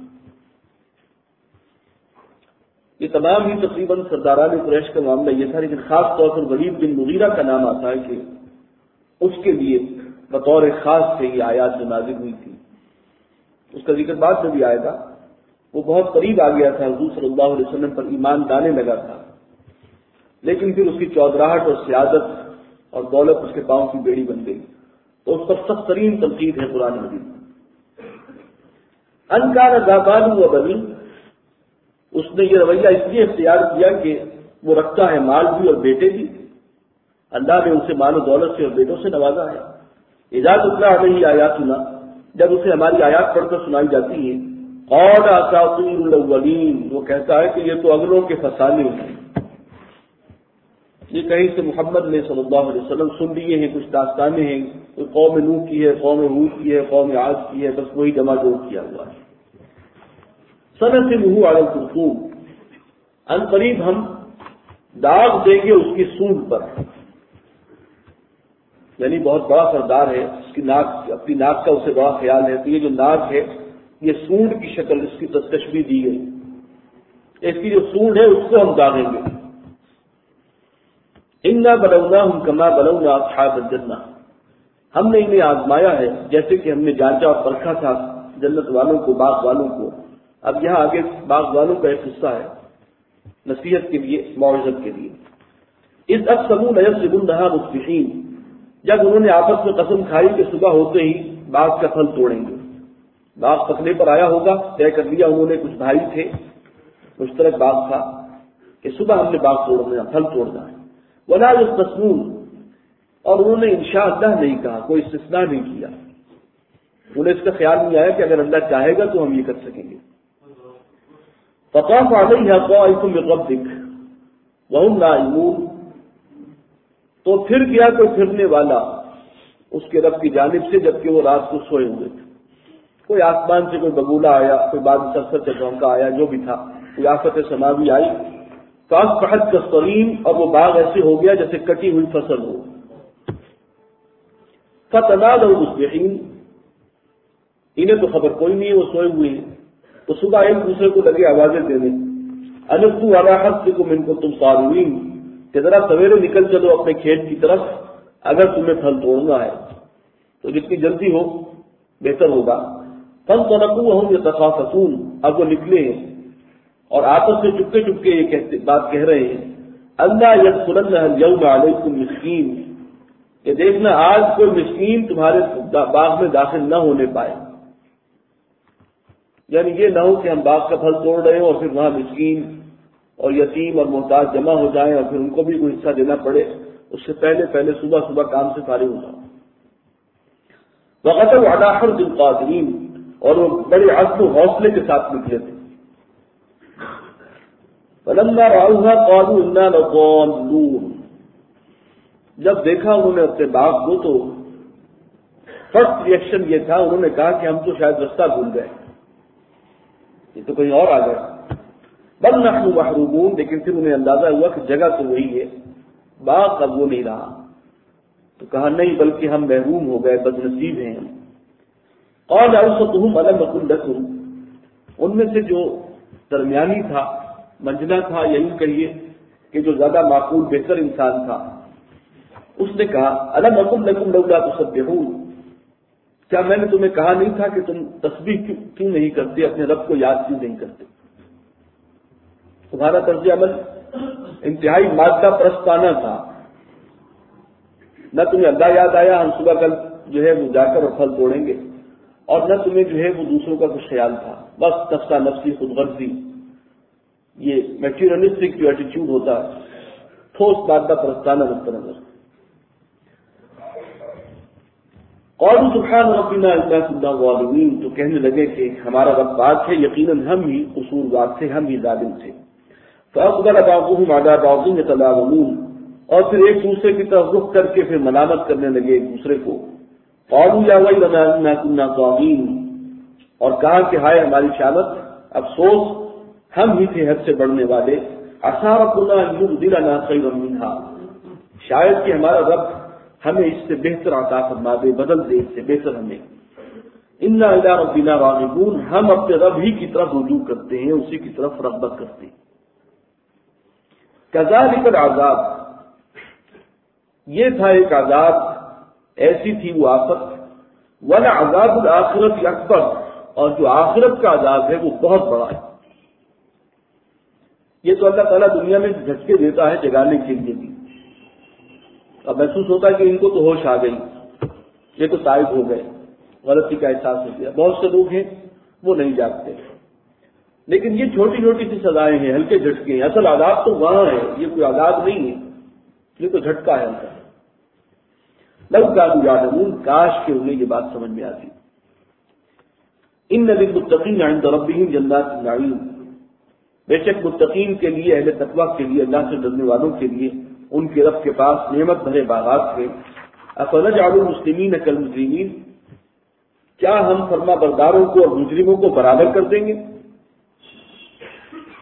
یہ تمام ہی تقریباً سرداران قریش کا معاملہ یہ تھا، لیکن خاص طور پر ولید بن مغیرہ کا نام آتا ہے کہ اس کے لیے بطور خاص سے یہ آیات نازل ہوئی تھی. اس کا ذکر بعد میں بھی آئے گا. وہ بہت قریب آ گیا تھا، حضور صلی اللہ علیہ وسلم پر ایمان لانے لگا تھا، لیکن پھر اس کی چودراہٹ اور سیادت اور دولت اس کے پاؤں کی بیڑی بن گئی. تو اس پر سخت ترین تنقید ہے قرآن مجید میں. ان کان ذا مال و بنین، اس نے یہ رویہ اس لیے اختیار کیا کہ وہ رکھتا ہے مال بھی اور بیٹے بھی. اللہ نے اسے مال و دولت سے اور بیٹوں سے نوازا ہے. اذا تتلی علیہ آیاتنا، جب اسے ہماری آیات پڑھ کر سنائی جاتی ہے، قال اساطیر الاولین، وہ کہتا ہے کہ یہ تو اگلوں کے فسانے ہیں. یہ کہیں سے محمد نے صلی اللہ علیہ وسلم سن لیے ہیں، کچھ داستانیں ہیں، کوئی قوم نوح کی ہے، قوم ہود کی ہے، قوم عاد کی ہے، بس وہی جمع جوڑ کیا ہوا ہے. سنسمہ علی الخرطوم، ان قریب ہم داغ دیں گے اس کی سونڈ پر، یعنی بہت بڑا سردار ہے، اس کی ناک، اپنی ناک کا اسے بڑا خیال ہے، تو یہ جو ناک ہے یہ سونڈ کی شکل، اس کی تشبیہ دی گئی، اس کی جو سونڈ ہے اس کو ہم داغیں گے۔ انا بلوناہم کما بلونا اصحاب الجنہ، ہم نے انہیں آزمایا ہے جیسے کہ ہم نے جانچا اور پرکھا تھا جنت والوں کو، باغ والوں کو۔ اب یہاں آگے باغ والوں کا ایک قصہ ہے نصیحت کے لیے، موعظت کے لیے۔ اذ اقسموا لیصرمنها مصبحین، جب انہوں نے آپس میں قسم کھائی کہ صبح ہوتے ہی باغ کا پھل توڑیں گے۔ باغ پکنے پر آیا ہوگا، طے کر لیا انہوں نے، کچھ بھائی تھے، مشترک باغ تھا کہ صبح ہم نے باغ توڑنا، پھل توڑنا ہے۔ ولا یستثنون، اور انہوں نے انشاءاللہ نہیں کہا، کوئی استثناء نہیں کیا، انہیں اس کا خیال نہیں آیا کہ اگر اللہ چاہے گا تو ہم یہ کر سکیں گے۔ فطاف علیہا طائف من ربک وہم نائمون، تو پھر گیا کوئی پھرنے والا اس کے رب کی جانب سے جبکہ وہ رات کو سوئے ہوئے تھے۔ کوئی آسمان سے کوئی بگولا آیا، کوئی بادل سرسر سے جھونکا آیا، جو بھی تھا، کوئی آفت سماوی آئی، فاصبحت کالصریم، اور وہ باغ ایسے ہو گیا جیسے کٹی ہوئی فصل ہو۔ فتنادوا مصبحین، انہیں تو خبر کوئی نہیں ہے، وہ سوئے ہوئے ہیں، تو صبح ایک دوسرے کو لگے آوازیں دینے، انبتوا علی حرثکم ان کنتم صارمین، کہ ذرا سویرے نکل چلو اپنے کھیت کی طرف اگر تمہیں پھل توڑنا ہے، تو جتنی جلدی ہو بہتر ہوگا۔ فانطلقوا وهم يتخافتون، اب وہ نکلے ہیں اور آپس میں چپکے چپکے یہ بات کہہ رہے ہیں، اللہ يدخلنها اليوم علیکم مسکین، کہ دیکھنا آج کوئی مسکین تمہارے باغ میں داخل نہ ہونے پائے، یعنی یہ نہ ہو کہ ہم باغ کا پھل توڑ رہے ہوں اور پھر وہاں مسکین اور یتیم اور محتاج جمع ہو جائیں اور پھر ان کو بھی کوئی حصہ دینا پڑے، اس سے پہلے پہلے صبح صبح کام سے فارغ ہو جاؤ۔ وغدوا علی حرد قادرین، اور وہ بڑے عزم و حوصلے کے ساتھ نکلے تھے۔ فلما رأوها قالوا انا لضالون، جب دیکھا انہوں نے اپنے باغ کو تو فرسٹ ریئیکشن یہ تھا، انہوں نے کہا کہ ہم تو شاید رستہ بھول گئے، یہ تو کہیں اور آ گئے۔ بل نحن محرومون، لیکن پھر انہیں اندازہ ہوا کہ جگہ تو وہی ہے، باغ اب وہ نہیں رہا، تو کہا نہیں بلکہ ہم محروم ہو گئے، بد نصیب ہیں ہم۔ قال اوسطهم الم اقل لكم، ان میں سے جو درمیانی تھا، منجلا تھا، یہی کہیے کہ جو زیادہ معقول بہتر انسان تھا، اس نے کہا الم اقل لكم لولا تسبحون، کیا میں نے تمہیں کہا نہیں تھا کہ تم تسبیح کیوں نہیں کرتے، اپنے رب کو یاد کیوں نہیں کرتے؟ تمہارا طرز عمل انتہائی مادہ پرستانہ تھا، نہ تمہیں اللہ یاد آیا ہم صبح کل جو ہے وہ جا کر اور پھل توڑیں گے، اور نہ تمہیں جو ہے وہ دوسروں کا کچھ خیال تھا، بس نفسا نفسی، خود غرضی، یہ میٹیریلسٹک جو ایٹیچیوڈ ہوتا ہے، ٹھوس مادہ پرستانہ نقطہ نظر۔ قالوا سبحان ربنا انا كنا ظالمین، تو کہنے لگے کہ ہمارا رب پاک ہے، یقیناً ہم ہی قصوروار تھے، ہم ہی ظالم تھے۔ فاقبل بعضهم على بعض يتلاومون، اور پھر ایک دوسرے کی طرف رخ کر کے پھر ملامت کرنے لگے ایک دوسرے کو۔ قالوا یا ویلنا انا كنا طاغین، اور کہا کہ ہائے ہماری شامت، افسوس ہم ہی تھے حد سے بڑھنے والے۔ عسى ربنا ان يبدلنا خيرا منها، شاید کہ ہمارا رب ہمیں اس سے بہتر عطا فرما دے، بدل دے اس سے بہتر ہمیں۔ انا الى ربنا راغبون، ہم اپنے رب ہی کی طرف رجوع کرتے ہیں، اسی کی طرف رغبت کرتے ہیں۔ کذالک العذاب، یہ تھا ایک عذاب، ایسی تھی وہ آفت۔ ولعذاب الآخرۃ اکبر، اور جو آخرت کا عذاب ہے وہ بہت بڑا ہے۔ یہ تو اللہ تعالیٰ دنیا میں جھٹکے دیتا ہے جگانے کے لیے بھی، اب محسوس ہوتا ہے کہ ان کو تو ہوش آ گئی، یہ تو تائب ہو گئے، غلطی کا احساس ہو گیا۔ بہت سے لوگ ہیں وہ نہیں جاگتے، لیکن یہ چھوٹی چھوٹی سی سزائیں ہیں، ہلکے جھٹکے ہیں، اصل عذاب تو وہاں ہے، یہ کوئی عذاب نہیں ہے، یہ تو جھٹکا ہے ہلکا۔ لو كانوا يعلمون، کاش کہ انہیں یہ بات سمجھ میں آتی۔ ان للمتقین عند ربهم جنات النعیم، بے شک متقین کے لیے، اہل تقویٰ کے لیے، اللہ سے ڈرنے والوں کے لیے ان کے رب کے پاس نعمت بھرے باغات ہیں۔ افنجعل المسلمین کالمجرمین، کیا ہم فرما برداروں کو اور مجرموں کو برابر کر دیں گے؟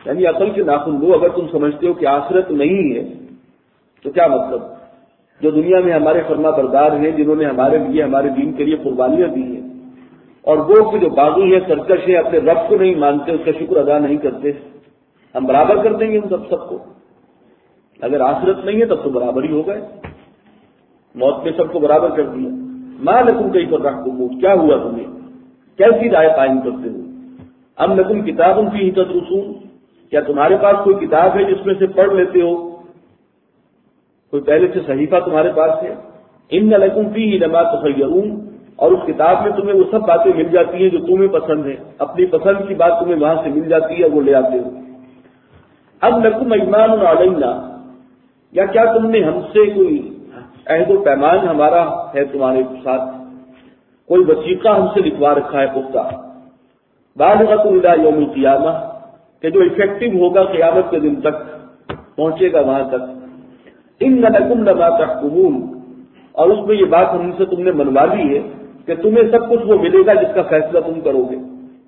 یعنی عقل کے ناخن دو. اگر تم سمجھتے ہو کہ آخرت نہیں ہے تو کیا مطلب؟ جو دنیا میں ہمارے فرما بردار ہیں، جنہوں نے ہمارے لیے، ہمارے دین کے لیے قربانیاں دی ہیں، اور وہ کہ جو باغی ہیں، سرکش ہیں، اپنے رب کو نہیں مانتے، اس کا شکر ادا نہیں کرتے، ہم برابر کر دیں گے ان سب کو. اگر آخرت نہیں ہے تب تو برابر ہی ہو گئے. موت نے سب کو برابر کر دیا. ما لکم کیف تحکمون، کیا ہوا تمہیں، کیسی رائے قائم کرتے ہو؟ ام لکم کتاب فیہ تدرسون، کیا تمہارے پاس کوئی کتاب ہے جس میں سے پڑھ لیتے ہو؟ کوئی پہلے سے صحیفہ تمہارے پاس ہے؟ ان لکم فیہ لما تخیرون، اور اس کتاب میں تمہیں وہ سب باتیں مل جاتی ہیں جو تمہیں پسند ہیں، اپنی پسند کی بات تمہیں وہاں سے مل جاتی ہے، وہ لے آتے ہو. ام لکم ایمان علینا، یا کیا تم نے ہم سے کوئی عہد و پیمان ہمارا ہے تمہارے ساتھ، کوئی وثیقہ ہم سے لکھوا رکھا ہے پختہ، بالغۃ الی یوم القیامہ، کہ جو افیکٹو ہوگا قیامت کے دن تک، پہنچے گا وہاں تک. ان لکم لما تحکمون، اور اس میں یہ بات ہم سے تم نے منوا لی ہے کہ تمہیں سب کچھ وہ ملے گا جس کا فیصلہ تم کرو گے.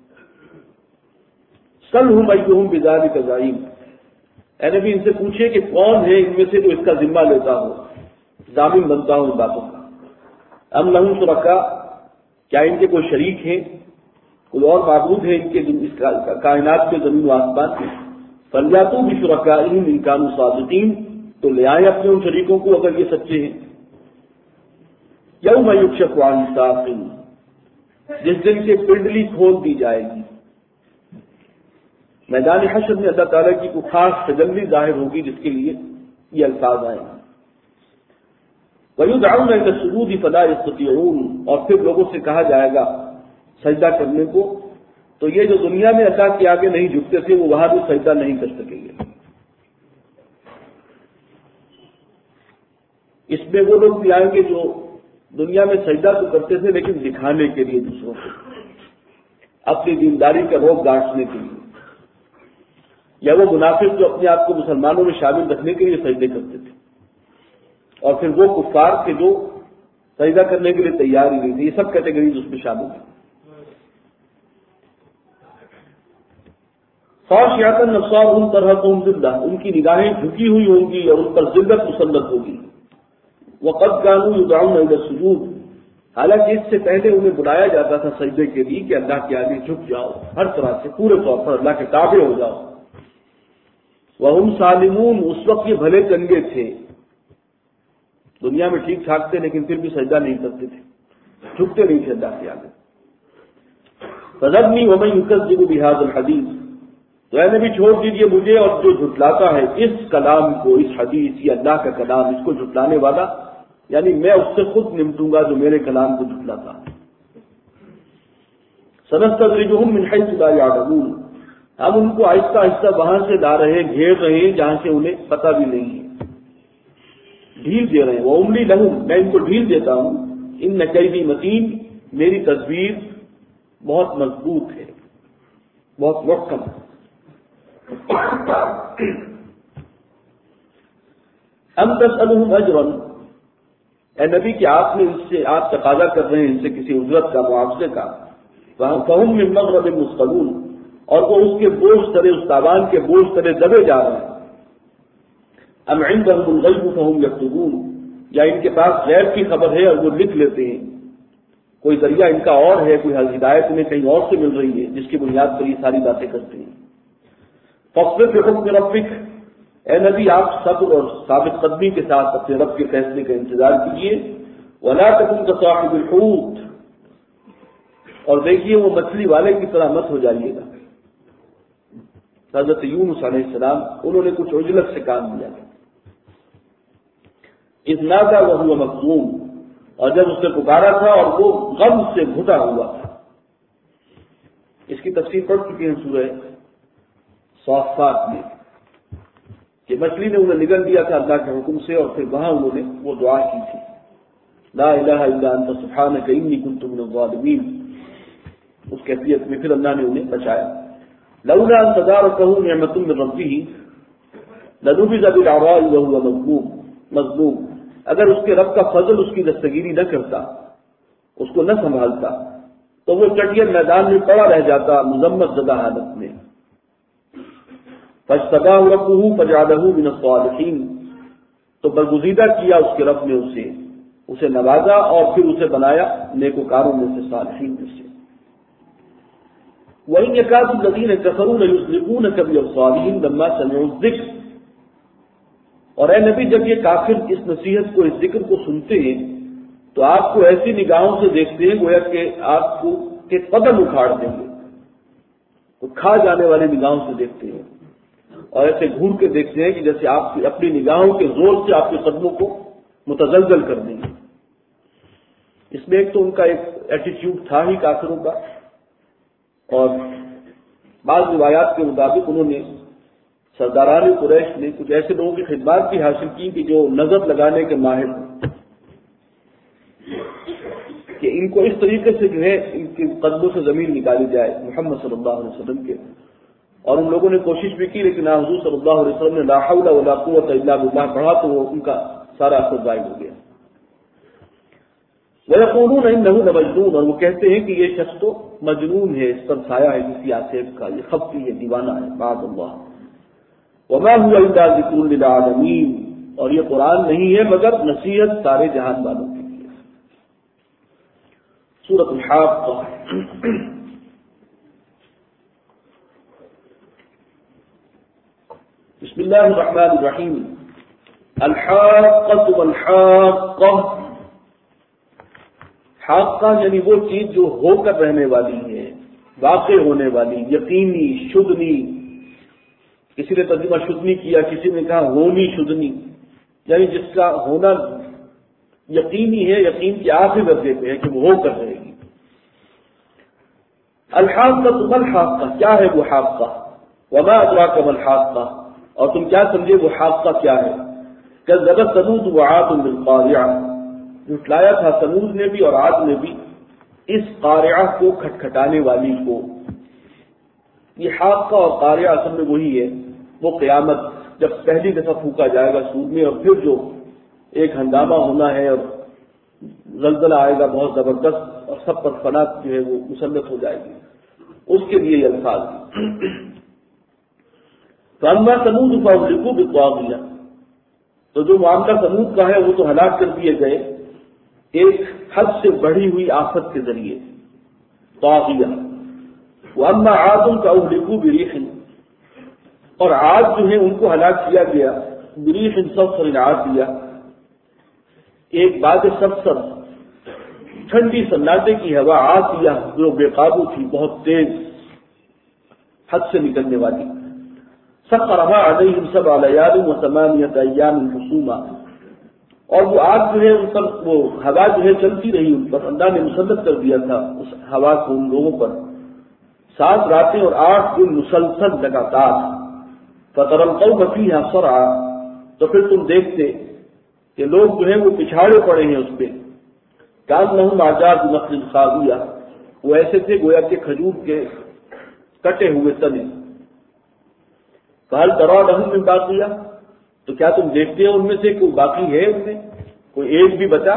سلہم ایہم بذلک زعیم، اے نبی ان سے پوچھے کہ کون ہے ان میں سے جو اس کا ذمہ لیتا ہو، ضامن بنتا ہو ان باتوں کا. ام لہم شرکاء، کیا ان کے کوئی شریک ہیں، کوئی اور معبود ہے ان کے اس کائنات کے زمین و آسمان کے؟ فلیاتوا بشرکائہم ان کانوا صادقین، تو لے آئیں اپنے ان شریکوں کو اگر یہ سچے ہیں. یوم یکشف عن ساق، جس دن سے پنڈلی کھول دی جائے گی. میدان حشر میں اللہ تعالیٰ کی کوئی خاص تجلی ظاہر ہوگی جس کے لیے یہ الفاظ آئے ہیں. وَيُدْعَوْنَ إِلَى السُّجُودِ فَلَا يَسْتَطِيعُونَ، اور پھر لوگوں سے کہا جائے گا سجدہ کرنے کو، تو یہ جو دنیا میں اللہ کے آگے نہیں جھکتے تھے وہ وہاں بھی سجدہ نہیں کر سکیں گے. اس میں وہ لوگ بھی آئیں گے جو دنیا میں سجدہ تو کرتے تھے لیکن دکھانے کے لیے دوسروں کو، اپنی دینداری کا روپ گانٹنے کے لیے، یا وہ منافق جو اپنے آپ کو مسلمانوں میں شامل رکھنے کے لیے سجدے کرتے تھے، اور پھر وہ کفار کے جو سجدہ کرنے کے لیے تیار ہی نہیں تھے. یہ سب کیٹیگریز اس میں شامل ہیں. خاشعۃ ابصارہم ترہقہم ذلہ، ان کی نگاہیں جھکی ہوئی ہوں گی اور ان پر ذلت مسلط ہوگی. وقد كانوا يدعون الى السجود، حالانکہ اس سے پہلے انہیں بلایا جاتا تھا سجدے کے لیے کہ اللہ کے آگے جھک جاؤ، ہر طرح سے پورے طور پر اللہ کے تابع ہو جاؤ. وہم سالمون، اس وقت یہ بھلے چنگے تھے، دنیا میں ٹھیک ٹھاک تھے لیکن پھر بھی سجدہ نہیں کرتے تھے، جھکتے نہیں تھے اللہ کے آگے. فذرنی ومن یکذب بہذا الحدیث، تو اے نبی چھوڑ دیجیے مجھے اور جو جھٹلاتا ہے اس کلام کو، اس حدیث یا اللہ کا کلام، اس کو جھٹلانے والا، یعنی میں اس سے خود نمٹوں گا جو میرے کلام کو جھٹلاتا ہے. سنستدرجہم من حیث لا یعلمون، ہم ان کو آہستہ آہستہ وہاں سے لا رہے ہیں، گھیر رہے ہیں جہاں سے انہیں پتہ بھی نہیں ہے، ڈھیل دے رہے ہیں. واملی لہم، میں ان کو ڈھیل دیتا ہوں. ان کیدی متین، میری تدبیر بہت مضبوط ہے، بہت محکم ہے. ام تسألہم اجرا، اے نبی کہ آپ نے ان سے، آپ تقاضا کر رہے ہیں ان سے کسی اجرت کا، معاوضے کا. فہم من مغرب مثقلون، اور وہ اس کے بوجھ تلے، اس تاوان کے بوجھ تلے دبے جا رہے ہیں. ام عندہم الغیب فہم یکتبون، یا ان کے پاس غیب کی خبر ہے اور وہ لکھ لیتے ہیں. کوئی ذریعہ ان کا اور ہے، کوئی ہدایت انہیں کہیں اور سے مل رہی ہے جس کی بنیاد پر یہ ساری باتیں کرتے ہیں. فاصبر لحکم ربک، اے نبی آپ صبر اور ثابت قدمی کے ساتھ اپنے رب کے فیصلے کا انتظار کیجیے. ولا تکن کصاحب الحوت، اور دیکھیے وہ مچھلی والے کی طرح مت ہو جائیے گا. حضرت یونس علیہ السلام انہوں نے کچھ عجلت سے کام لیا. اذ نادى وهو مكظوم، اور جب اس نے پکارا تھا اور وہ غم سے گھٹا ہوا تھا. اس کی تفسیر پڑھ چکے ہیں سورہ صافات میں کہ مچھلی نے انہیں نگل دیا تھا اللہ کے حکم سے، اور پھر وہاں انہوں نے وہ دعا کی تھی، لا الہ الا انت سبحانک انی کنت من الظالمین. اس کیفیت میں پھر اللہ نے انہیں بچایا. لولا ان تدارکہ نعمت من ربہ لنبذ بالعراء وهو مذموم، اگر اس کے رب کا فضل اس کی دستگیری نہ کرتا، اس کو نہ سنبھالتا، تو وہ چٹیل میدان میں پڑا رہ جاتا مذمت زدہ حالت میں. فاجتباہ ربہ فجعلہ من الصالحین، تو برگزیدہ کیا اس کے رب نے اسے نوازا اور پھر اسے بنایا نیکوکاروں میں سے، صالحین میں سے۔ وَإِنْ يَكَادُ الَّذِينَ كَفَرُوا لَيُزْلِقُونَكَ بِأَبْصَارِهِمْ لَمَّا سَمِعُوا الذِّكْرَ، اور اے نبی جب یہ کافر اس نصیحت کو، اس ذکر کو سنتے ہیں تو آپ کو ایسی نگاہوں سے دیکھتے ہیں گویا کہ آپ کو کے قدم اکھاڑ دیں گے، وہ کھا جانے والی نگاہوں سے دیکھتے ہیں، اور ایسے گھور کے دیکھتے ہیں کہ جیسے آپ کی اپنی نگاہوں کے زور سے آپ کے قدموں کو متزلزل کر دیں گے۔ اس میں ایک تو ان کا ایک ایٹیٹیوڈ تھا ہی کافروں کا، اور بعض روایات کے مطابق انہوں نے سرداران قریش نے کچھ ایسے لوگوں کی خدمات بھی حاصل کی کہ جو نظر لگانے کے ماہر ہیں، کہ ان کو اس طریقے سے جو ہے ان کے قدموں سے زمین نکالی جائے محمد صلی اللہ علیہ وسلم کے، اور ان لوگوں نے کوشش بھی کی لیکن حضور صلی اللہ علیہ وسلم نے لا حول ولا قوت الا باللہ پڑھا تو وہ ان کا سارا اثر ضائع ہو گیا۔ وَيَقُولُونَ إِنَّهُ لَمَجْنُونٌ، اور وہ کہتے ہیں کہ یہ شخص تو مجنون ہے، اس پر سایہ ہے کسی آصف کا، یہ خفتی ہے، دیوانہ ہے، معاذ اللہ۔ وَمَا هُوَ إِلَّا ذِكْرٌ لِلْعَالَمِينَ، اور یہ قرآن نہیں ہے مگر نصیحت سارے جہان والوں کے لیے۔ سورۃ الحاقہ۔ بسم اللہ الرحمن الرحیم۔ الحاقۃ والحاقہ، حاقہ یعنی وہ چیز جو ہو کر رہنے والی ہے، واقع ہونے والی، یقینی، شدنی، کسی نے ترجمہ شدنی کیا، کسی نے کہا ہونی شدنی، یعنی جس کا ہونا یقینی ہے، یقین کے آخری درجے پہ ہے کہ وہ ہو کر رہے گی۔ الحاقہ ما الحاقہ، کیا ہے وہ حاقہ؟ وما ادراک ما الحاقہ، اور تم کیا سمجھے وہ حاقہ کیا ہے؟ کذبت ثمود وعاد بالقارعہ، جھٹلایا تھا ثمود نے بھی اور عاد نے بھی اس قارعہ کو، کھٹکھٹانے والی کو۔ یہ حاقہ اور قارعہ اصل میں وہی ہے، وہ قیامت جب پہلی دفعہ پھونکا جائے گا سور میں، اور پھر جو ایک ہنگامہ ہونا ہے اور زلزلہ آئے گا بہت زبردست، اور سب پر فنا جو ہے وہ مسلط ہو جائے گی، اس کے لیے یہ الفاظ ہیں۔ فَأَمَّا ثَمُودُ فَأُهْلِكُوا بِالطَّاغِيَةِ، تو جو معاملہ ثمود کا ہے وہ تو ہلاک کر دیے گئے ایک حد سے بڑھی ہوئی آفت کے ذریعے، طاغیہ۔ وَأَمَّا عَادٌ فَأُهْلِكُوا بِرِيحٍ، اور عاد جو ہے ان کو ہلاک کیا گیا بِرِيحٍ صَرْصَرٍ عَاتِيَةٍ، ایک باد صرصر، ٹھنڈی سناٹے کی ہوا، عاتیہ جو بے قابو تھی، بہت تیز، حد سے نکلنے والی۔ سخرها علیہم سبع لیال وثمانیۃ ایام حسوما، اور وہ آگ جو ہے ان پر، وہ ہوا جو ہے چلتی رہی ان پر، اللہ نے مسلط کر دیا تھا اس ہوا کو ان لوگوں پر 7 راتیں اور 8 دن مسلسل لگاتار۔ فتری القوم فیہا صرعا، تو پھر تم دیکھتے کہ لوگ جو ہیں وہ پچھاڑے پڑے ہیں اس پہ، کأنہم اعجاز نخل خاویہ، وہ ایسے تھے گویا کہ کھجور کے کٹے ہوئے تنے۔ فہل تری لہم من باقیہ، تو کیا تم دیکھتے ہو ان میں سے کوئی باقی ہے، ان میں کوئی ایک بھی بچا؟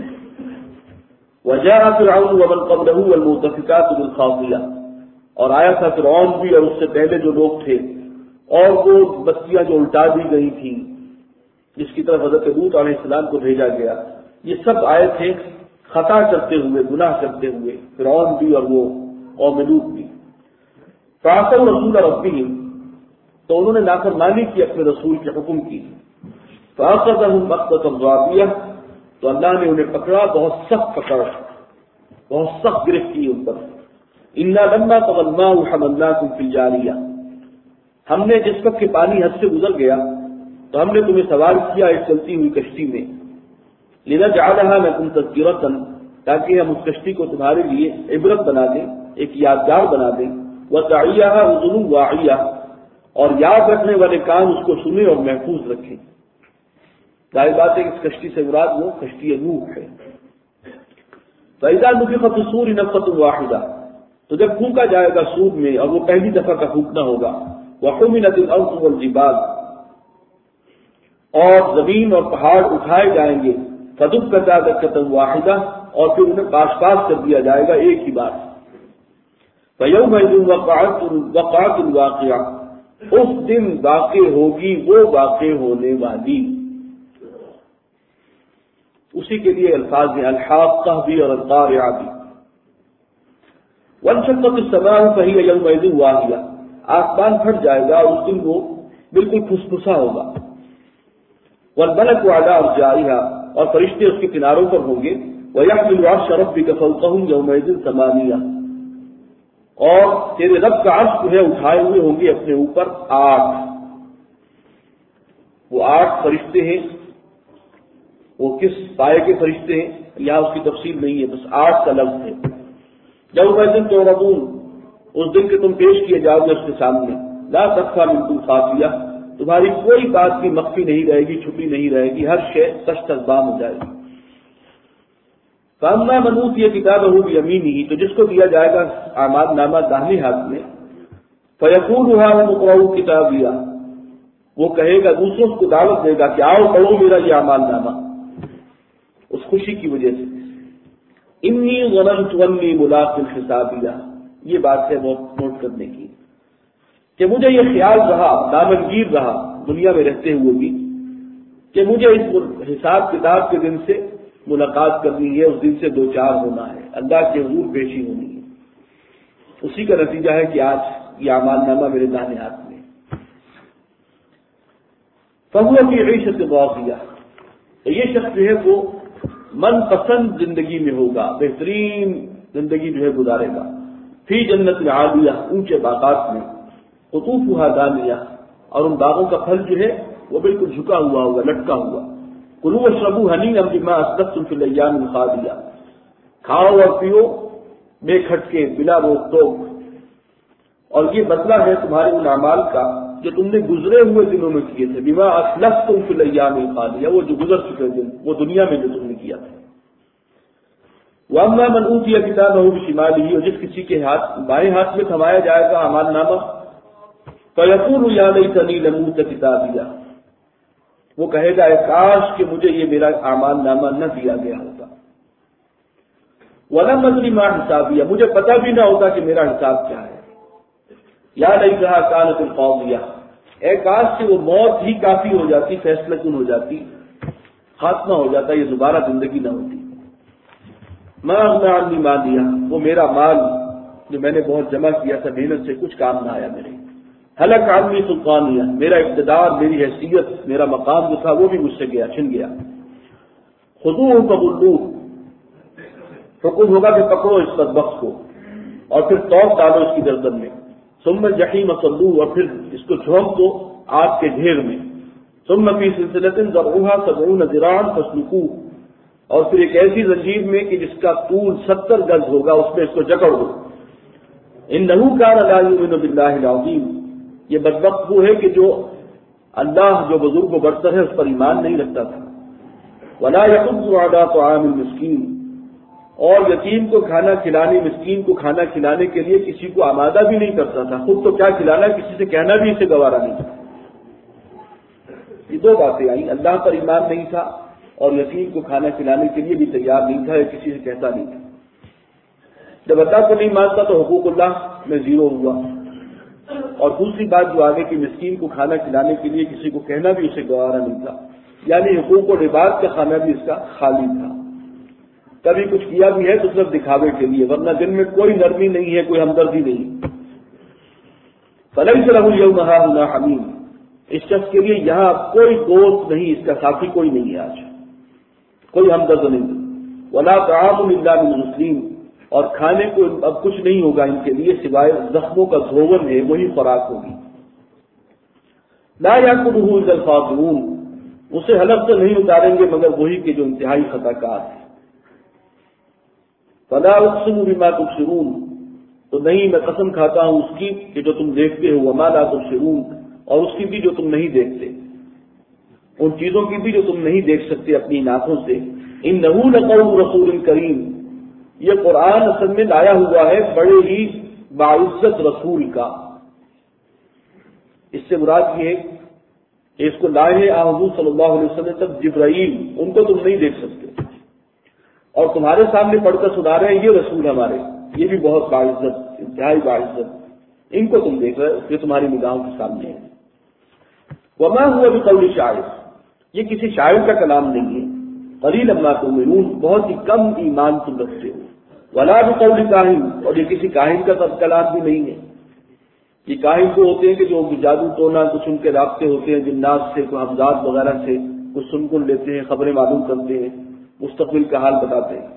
وجاء فرعون ومن قبلہ والمؤتفکات بالخاطیہ، اور آیا تھا فرعون بھی اور اس سے پہلے جو لوگ تھے، اور وہ بستیاں جو الٹا دی گئی تھیں جس کی طرف حضرت لوط علیہ السلام کو بھیجا گیا، یہ سب آئے تھے خطا کرتے ہوئے، گناہ کرتے ہوئے، فرعون بھی اور وہ قوم لوط بھی۔ فعصوا رسول ربہم، تو انہوں نے نافرمانی کی اپنے رسول کے حکم کی۔ فأخذهم بغتة رابیہ، تو اللہ نے انہیں پکڑا بہت سخت پکڑ، بہت سخت گرفت کی ان پر۔ انا لما طغى الماء حملناكم في الجاریہ، ہم نے جس وقت کہ پانی حد سے گزر گیا تو ہم نے تمہیں سوار کیا ایک چلتی ہوئی کشتی میں۔ لنجعلها لكم تذکرة، تاکہ ہم اس کشتی کو تمہارے لیے عبرت بنا دیں، ایک یادگار بنا دیں۔ وتعیها اذن واعیہ، اور یاد رکھنے والے کان اس کو سنیں اور محفوظ رکھیں۔ ظاہر بات ہے کہ اس کشتی سے مراد وہ کشتی نوح ہے۔ فَإِذَا نُفِخَ فِي الصُّورِ نَفْخَةٌ وَاحِدَةٌ، تو جب پھونکا جائے گا سور میں، اور وہ پہلی دفعہ کا پھونکنا ہوگا۔ وَحُمِلَتِ الْأَرْضُ وَالْجِبَالُ، اور زمین اور پہاڑ اٹھائے جائیں گے۔ فَدُكَّتَا دَكَّةً وَاحِدَةً، اور پھر انہیں پاس پاس کر دیا جائے گا ایک ہی بار۔ فَيَوْمَئِذٍ وَقَعَتِ الْوَاقِعَةُ، اس دن واقع ہوگی وہ واقع ہونے والی. اسی کے لیے الفاظ ہیں الحاقہ بھی اور القارعہ بھی. وانشقت السماء فهي يومئذ واهية، آسمان پھٹ جائے گا اور اس دن وہ بالکل پھسپھسا ہوگا. والملك على ارجائها، اور فرشتے اس کے کناروں پر ہوں گے. ويحمل عرش ربك فوقهم يومئذ ثمانية، اور تیرے رب کا عرش جو ہے اٹھائے ہوئے ہوں گے اپنے اوپر 8. وہ 8 فرشتے ہیں. وہ کس پائے کے فرشتے ہیں یہاں اس کی تفصیل نہیں ہے، بس 8 کا لفظ ہے. یومئذ تعرضون، اس دن کے تم پیش کیے جاؤ گے اس کے سامنے. لا تخفى منکم خافیہ، تمہاری کوئی بات بھی مخفی نہیں رہے گی، چھپی نہیں رہے گی، ہر شے سچ تزبان ہو جائے گی. فاما من اوتی کتابہ بیمینہ، تو جس کو دیا جائے گا اعمال نامہ داہنے ہاتھ میں. فیقول هاؤم اقرؤوا کتابیہ، وہ کہے گا، دوسروں کو دعوت دے گا کہ آؤ پڑھو میرا یہ اعمال نامہ، اس خوشی کی وجہ سے. انی ظننت انی ملاق حسابیہ، یہ بات ہے بہت نوٹ کرنے کی کہ مجھے یہ خیال رہا، دامنگیر رہا دنیا میں رہتے ہوئے بھی، کہ مجھے اس حساب کتاب کے دن سے ملاقات کرنی ہے، اس دن سے دوچار ہونا ہے، اللہ کے حضور پیشی ہونی ہے. اسی کا نتیجہ ہے کہ آج یہ اعمال نامہ میرے داہنے ہاتھ میں. فہو فی عیشۃ راضیہ، یہ شخص جو ہے وہ من پسند زندگی میں ہوگا، بہترین زندگی جو ہے گزارے گا. فی جنت عالیہ، اونچے باغات میں. قطوفها دانیہ، اور ان باغوں کا پھل جو ہے وہ بالکل جھکا ہوا ہوگا، لٹکا ہوا. کلوا واشربوا ہنیئا بما اسلفتم فی الایام الخالیہ، کھاؤ اور پیو بے کھٹکے بلا روک ٹوک، اور یہ بدلہ ہے تمہارے ان اعمال کا جو تم نے گزرے ہوئے دنوں میں کیے تھے. بما اسلفتم فی الایام الخالیہ، وہ جو گزر چکے دن، وہ دنیا میں جو تم نے کیا تھا. واما من اوتی کتابہ بشمالہ، اور جس کسی کے بائیں ہاتھ میں تھمایا جائے گا اعمال نامہ. فیقول یا لیتنی لم اوت کتابیہ، وہ کہے گا کاش کہ مجھے یہ میرا اعمال نامہ نہ دیا گیا ہوتا. ولم ادری ما حسابیہ، مجھے پتہ بھی نہ ہوتا کہ میرا حساب کیا ہے. یا لیتہا کانت القاضیہ، اے کاش کہ وہ موت ہی کافی ہو جاتی، فیصلہ کن ہو جاتی، خاتمہ ہو جاتا، یہ دوبارہ زندگی نہ ہوتی. ما اغنی عنی مالیہ، وہ میرا مال جو میں نے بہت جمع کیا تھا محنت سے، کچھ کام نہ آیا میرے. ہلک عنی سلطانیہ، میرا اقتدار، میری حیثیت، میرا مقام جو تھا وہ بھی مجھ سے گیا، چھن گیا. خذوہ فغلوہ، حکم ہوگا کہ پکڑو اس بدبخت کو اور پھر توق ڈالو اس کی گردن میں. ثم الجحیم صلوہ، اور پھر اس کو جھونک دو آگ کے ڈھیر میں. ثم فی سلسلۃ ذرعها 70 ذراعا فاسلکوہ، اور پھر ایک ایسی زنجیر میں کہ جس کا طول 70 گز ہوگا، اس میں اس کو جکڑ دو. انہ کان لا یؤمن باللہ العظیم، یہ بدبخت وہ ہے کہ جو اللہ جو بزرگ و برتر ہے اس پر ایمان نہیں رکھتا تھا. ولا یحض علی طعام المسکین، اور یتیم کو کھانا کھلانے، مسکین کو کھانا کھلانے کے لیے کسی کو آمادہ بھی نہیں کرتا تھا، خود تو کیا کھلانا، کسی سے کہنا بھی اسے گوارا نہیں تھا. یہ 2 باتیں آئیں، اللہ پر ایمان نہیں تھا اور یتیم کو کھانا کھلانے کے لیے بھی تیار نہیں تھا، یا کسی سے کہتا نہیں تھا. جب اللہ کو نہیں مانتا تو حقوق اللہ میں 0 ہوا. اور دوسری بات جو آگے کہ مسکین کو کھانا کھلانے کے لیے کسی کو کہنا بھی اسے گوارا نہیں تھا، یعنی حقوق و عباد کا خانہ بھی اس کا خالی تھا. کبھی کچھ کیا بھی ہے تو صرف دکھاوے کے لیے، ورنہ دل میں کوئی نرمی نہیں ہے، کوئی ہمدردی نہیں. فلیس لہ اليوم ہاہنا حمیم، اس شخص کے لیے یہاں کوئی دوست نہیں، اس کا ساتھی کوئی نہیں ہے، آج کوئی ہمدرد نہیں. ولا طعام الا من غسلین، اور کھانے کو اب کچھ نہیں ہوگا ان کے لیے سوائے زخموں کا دھون ہے، وہی خوراک ہوگی. لا یاکلہ الا الخاطئون، اسے حلق سے نہیں اتاریں گے مگر وہی کہ جو انتہائی خطا کار ہے. فلا اقسم بما تبصرون، تو نہیں میں قسم کھاتا ہوں اس کی کہ جو تم دیکھتے ہو، وما لا تبصرون، اور اس کی بھی جو تم نہیں دیکھتے، ان چیزوں کی بھی جو تم نہیں دیکھ سکتے اپنی آنکھوں سے. انہ لقول رسول کریم، یہ قرآن اصل میں لایا ہوا ہے بڑے ہی باعزت رسول کا. اس سے مراد یہ ہے کہ اس کو لائے ہیں حضور صلی اللہ علیہ وسلم تک جبرائیل، ان کو تم نہیں دیکھ سکتے، اور تمہارے سامنے پڑھ کر سنا رہے ہیں یہ رسول ہمارے، یہ بھی بہت باعزت، انتہائی باعزت. ان کو تم دیکھ رہے ہو، یہ تمہاری نگاہوں کے سامنے ہے۔ وما هو بقول شاعر، یہ کسی شاعر کا کلام نہیں ہے۔ قلیلا ما تؤمنون، بہت ہی کم ایمان تم رکھتے ہو۔ ولا بقول کاہن، اور یہ کسی کاہن کا کلام بھی نہیں ہے۔ یہ کاہن جو ہوتے ہیں کہ جو جادو ٹونا کچھ ان کے رابطے ہوتے ہیں جنات سے، کوئی حفظات وغیرہ سے کچھ سن کر لیتے ہیں، خبریں معلوم کرتے ہیں، مستقبل کا حال بتاتے ہیں۔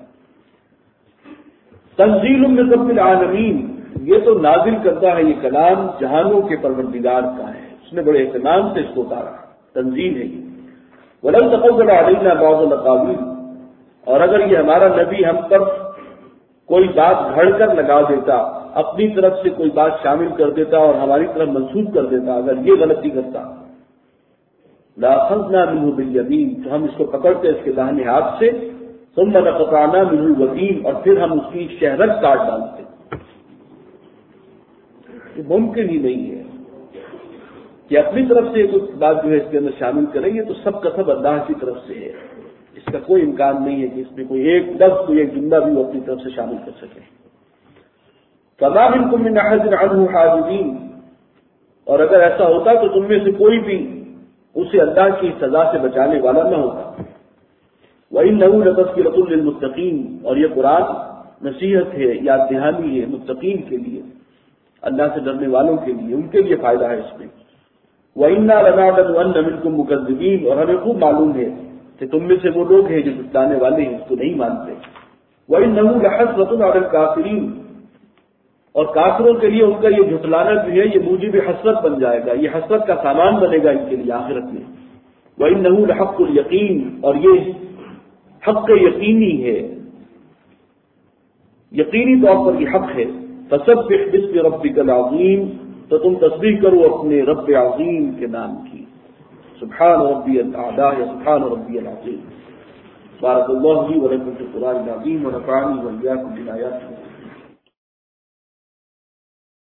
تنزیل من رب العالمین، یہ تو نازل کرتا ہے یہ کلام جہانوں کے پروردگار کا ہے، اس نے بڑے اہتمام سے اس کو اتارا، تنزیل ہے یہ۔ ولو تقول علینا بعض الاقاویل، اور اگر یہ ہمارا نبی ہم پر کوئی بات گھڑ کر لگا دیتا، اپنی طرف سے کوئی بات شامل کر دیتا اور ہماری طرف منسوب کر دیتا، اگر یہ غلطی کرتا، لأخذنا منه بالیمین، تو ہم اس کو پکڑتے اس کے داہنے ہاتھ سے، ثم لقطعنا منه الوتین، اور پھر ہم اس کی شہرت کاٹ ڈالتے۔ یہ ممکن ہی نہیں ہے کہ اپنی طرف سے کچھ بات جو ہے اس کے اندر شامل کریں گے، تو سب کا سب اللہ کی طرف سے ہے، اس کا کوئی امکان نہیں ہے کہ اس میں کوئی ایک لفظ کوئی ایک جملہ بھی وہ اپنی طرف سے شامل کر سکے۔ فما منکم من احد عنہ حاجزین، اور اگر ایسا ہوتا تو تم میں سے کوئی بھی اسے اللہ کی سزا سے بچانے والا نہ ہوتا۔ وَإِنَّهُ لَتَذْكِرَةٌ لِّلْمُتَّقِينَ، اور یہ قرآن نصیحت ہے، یاد دہانی ہے متقین کے لیے، اللہ سے ڈرنے والوں کے لیے، ان کے لیے فائدہ ہے اس میں۔ وَإِنَّا لَنَعْلَمُ أَنَّ مِنكُم مُكَذِّبِينَ، اور ہمیں خوب معلوم ہے کہ تم میں سے وہ لوگ ہیں جو جھٹلانے والے ہیں، اس کو نہیں مانتے۔ وَإِنَّهُ لَحَسْرَةٌ عَلَى الْكَافِرِينَ، اور کافروں کے لیے ان کا یہ جھٹلانا جو ہے یہ موجب حسرت بن جائے گا، یہ حسرت کا سامان بنے گا ان کے لیے آخرت میں۔ وَإِنَّهُ لَحَقُّ الْيَقِينِ، اور یہ حق یقینی ہے، یقینی طور پر یہ حق ہے۔ فَسَبِّحْ بِاسْمِ رَبِّكَ الْعَظِيمِ، تو تم تسبیح کرو اپنے رب عظیم کے نام کی۔ سبحان ربی الاعلیٰ، یا سبحان ربی العظیم۔ بارک اللہ لی و لکم فی القرآن العظیم ونفعنی وإیاکم بالآیات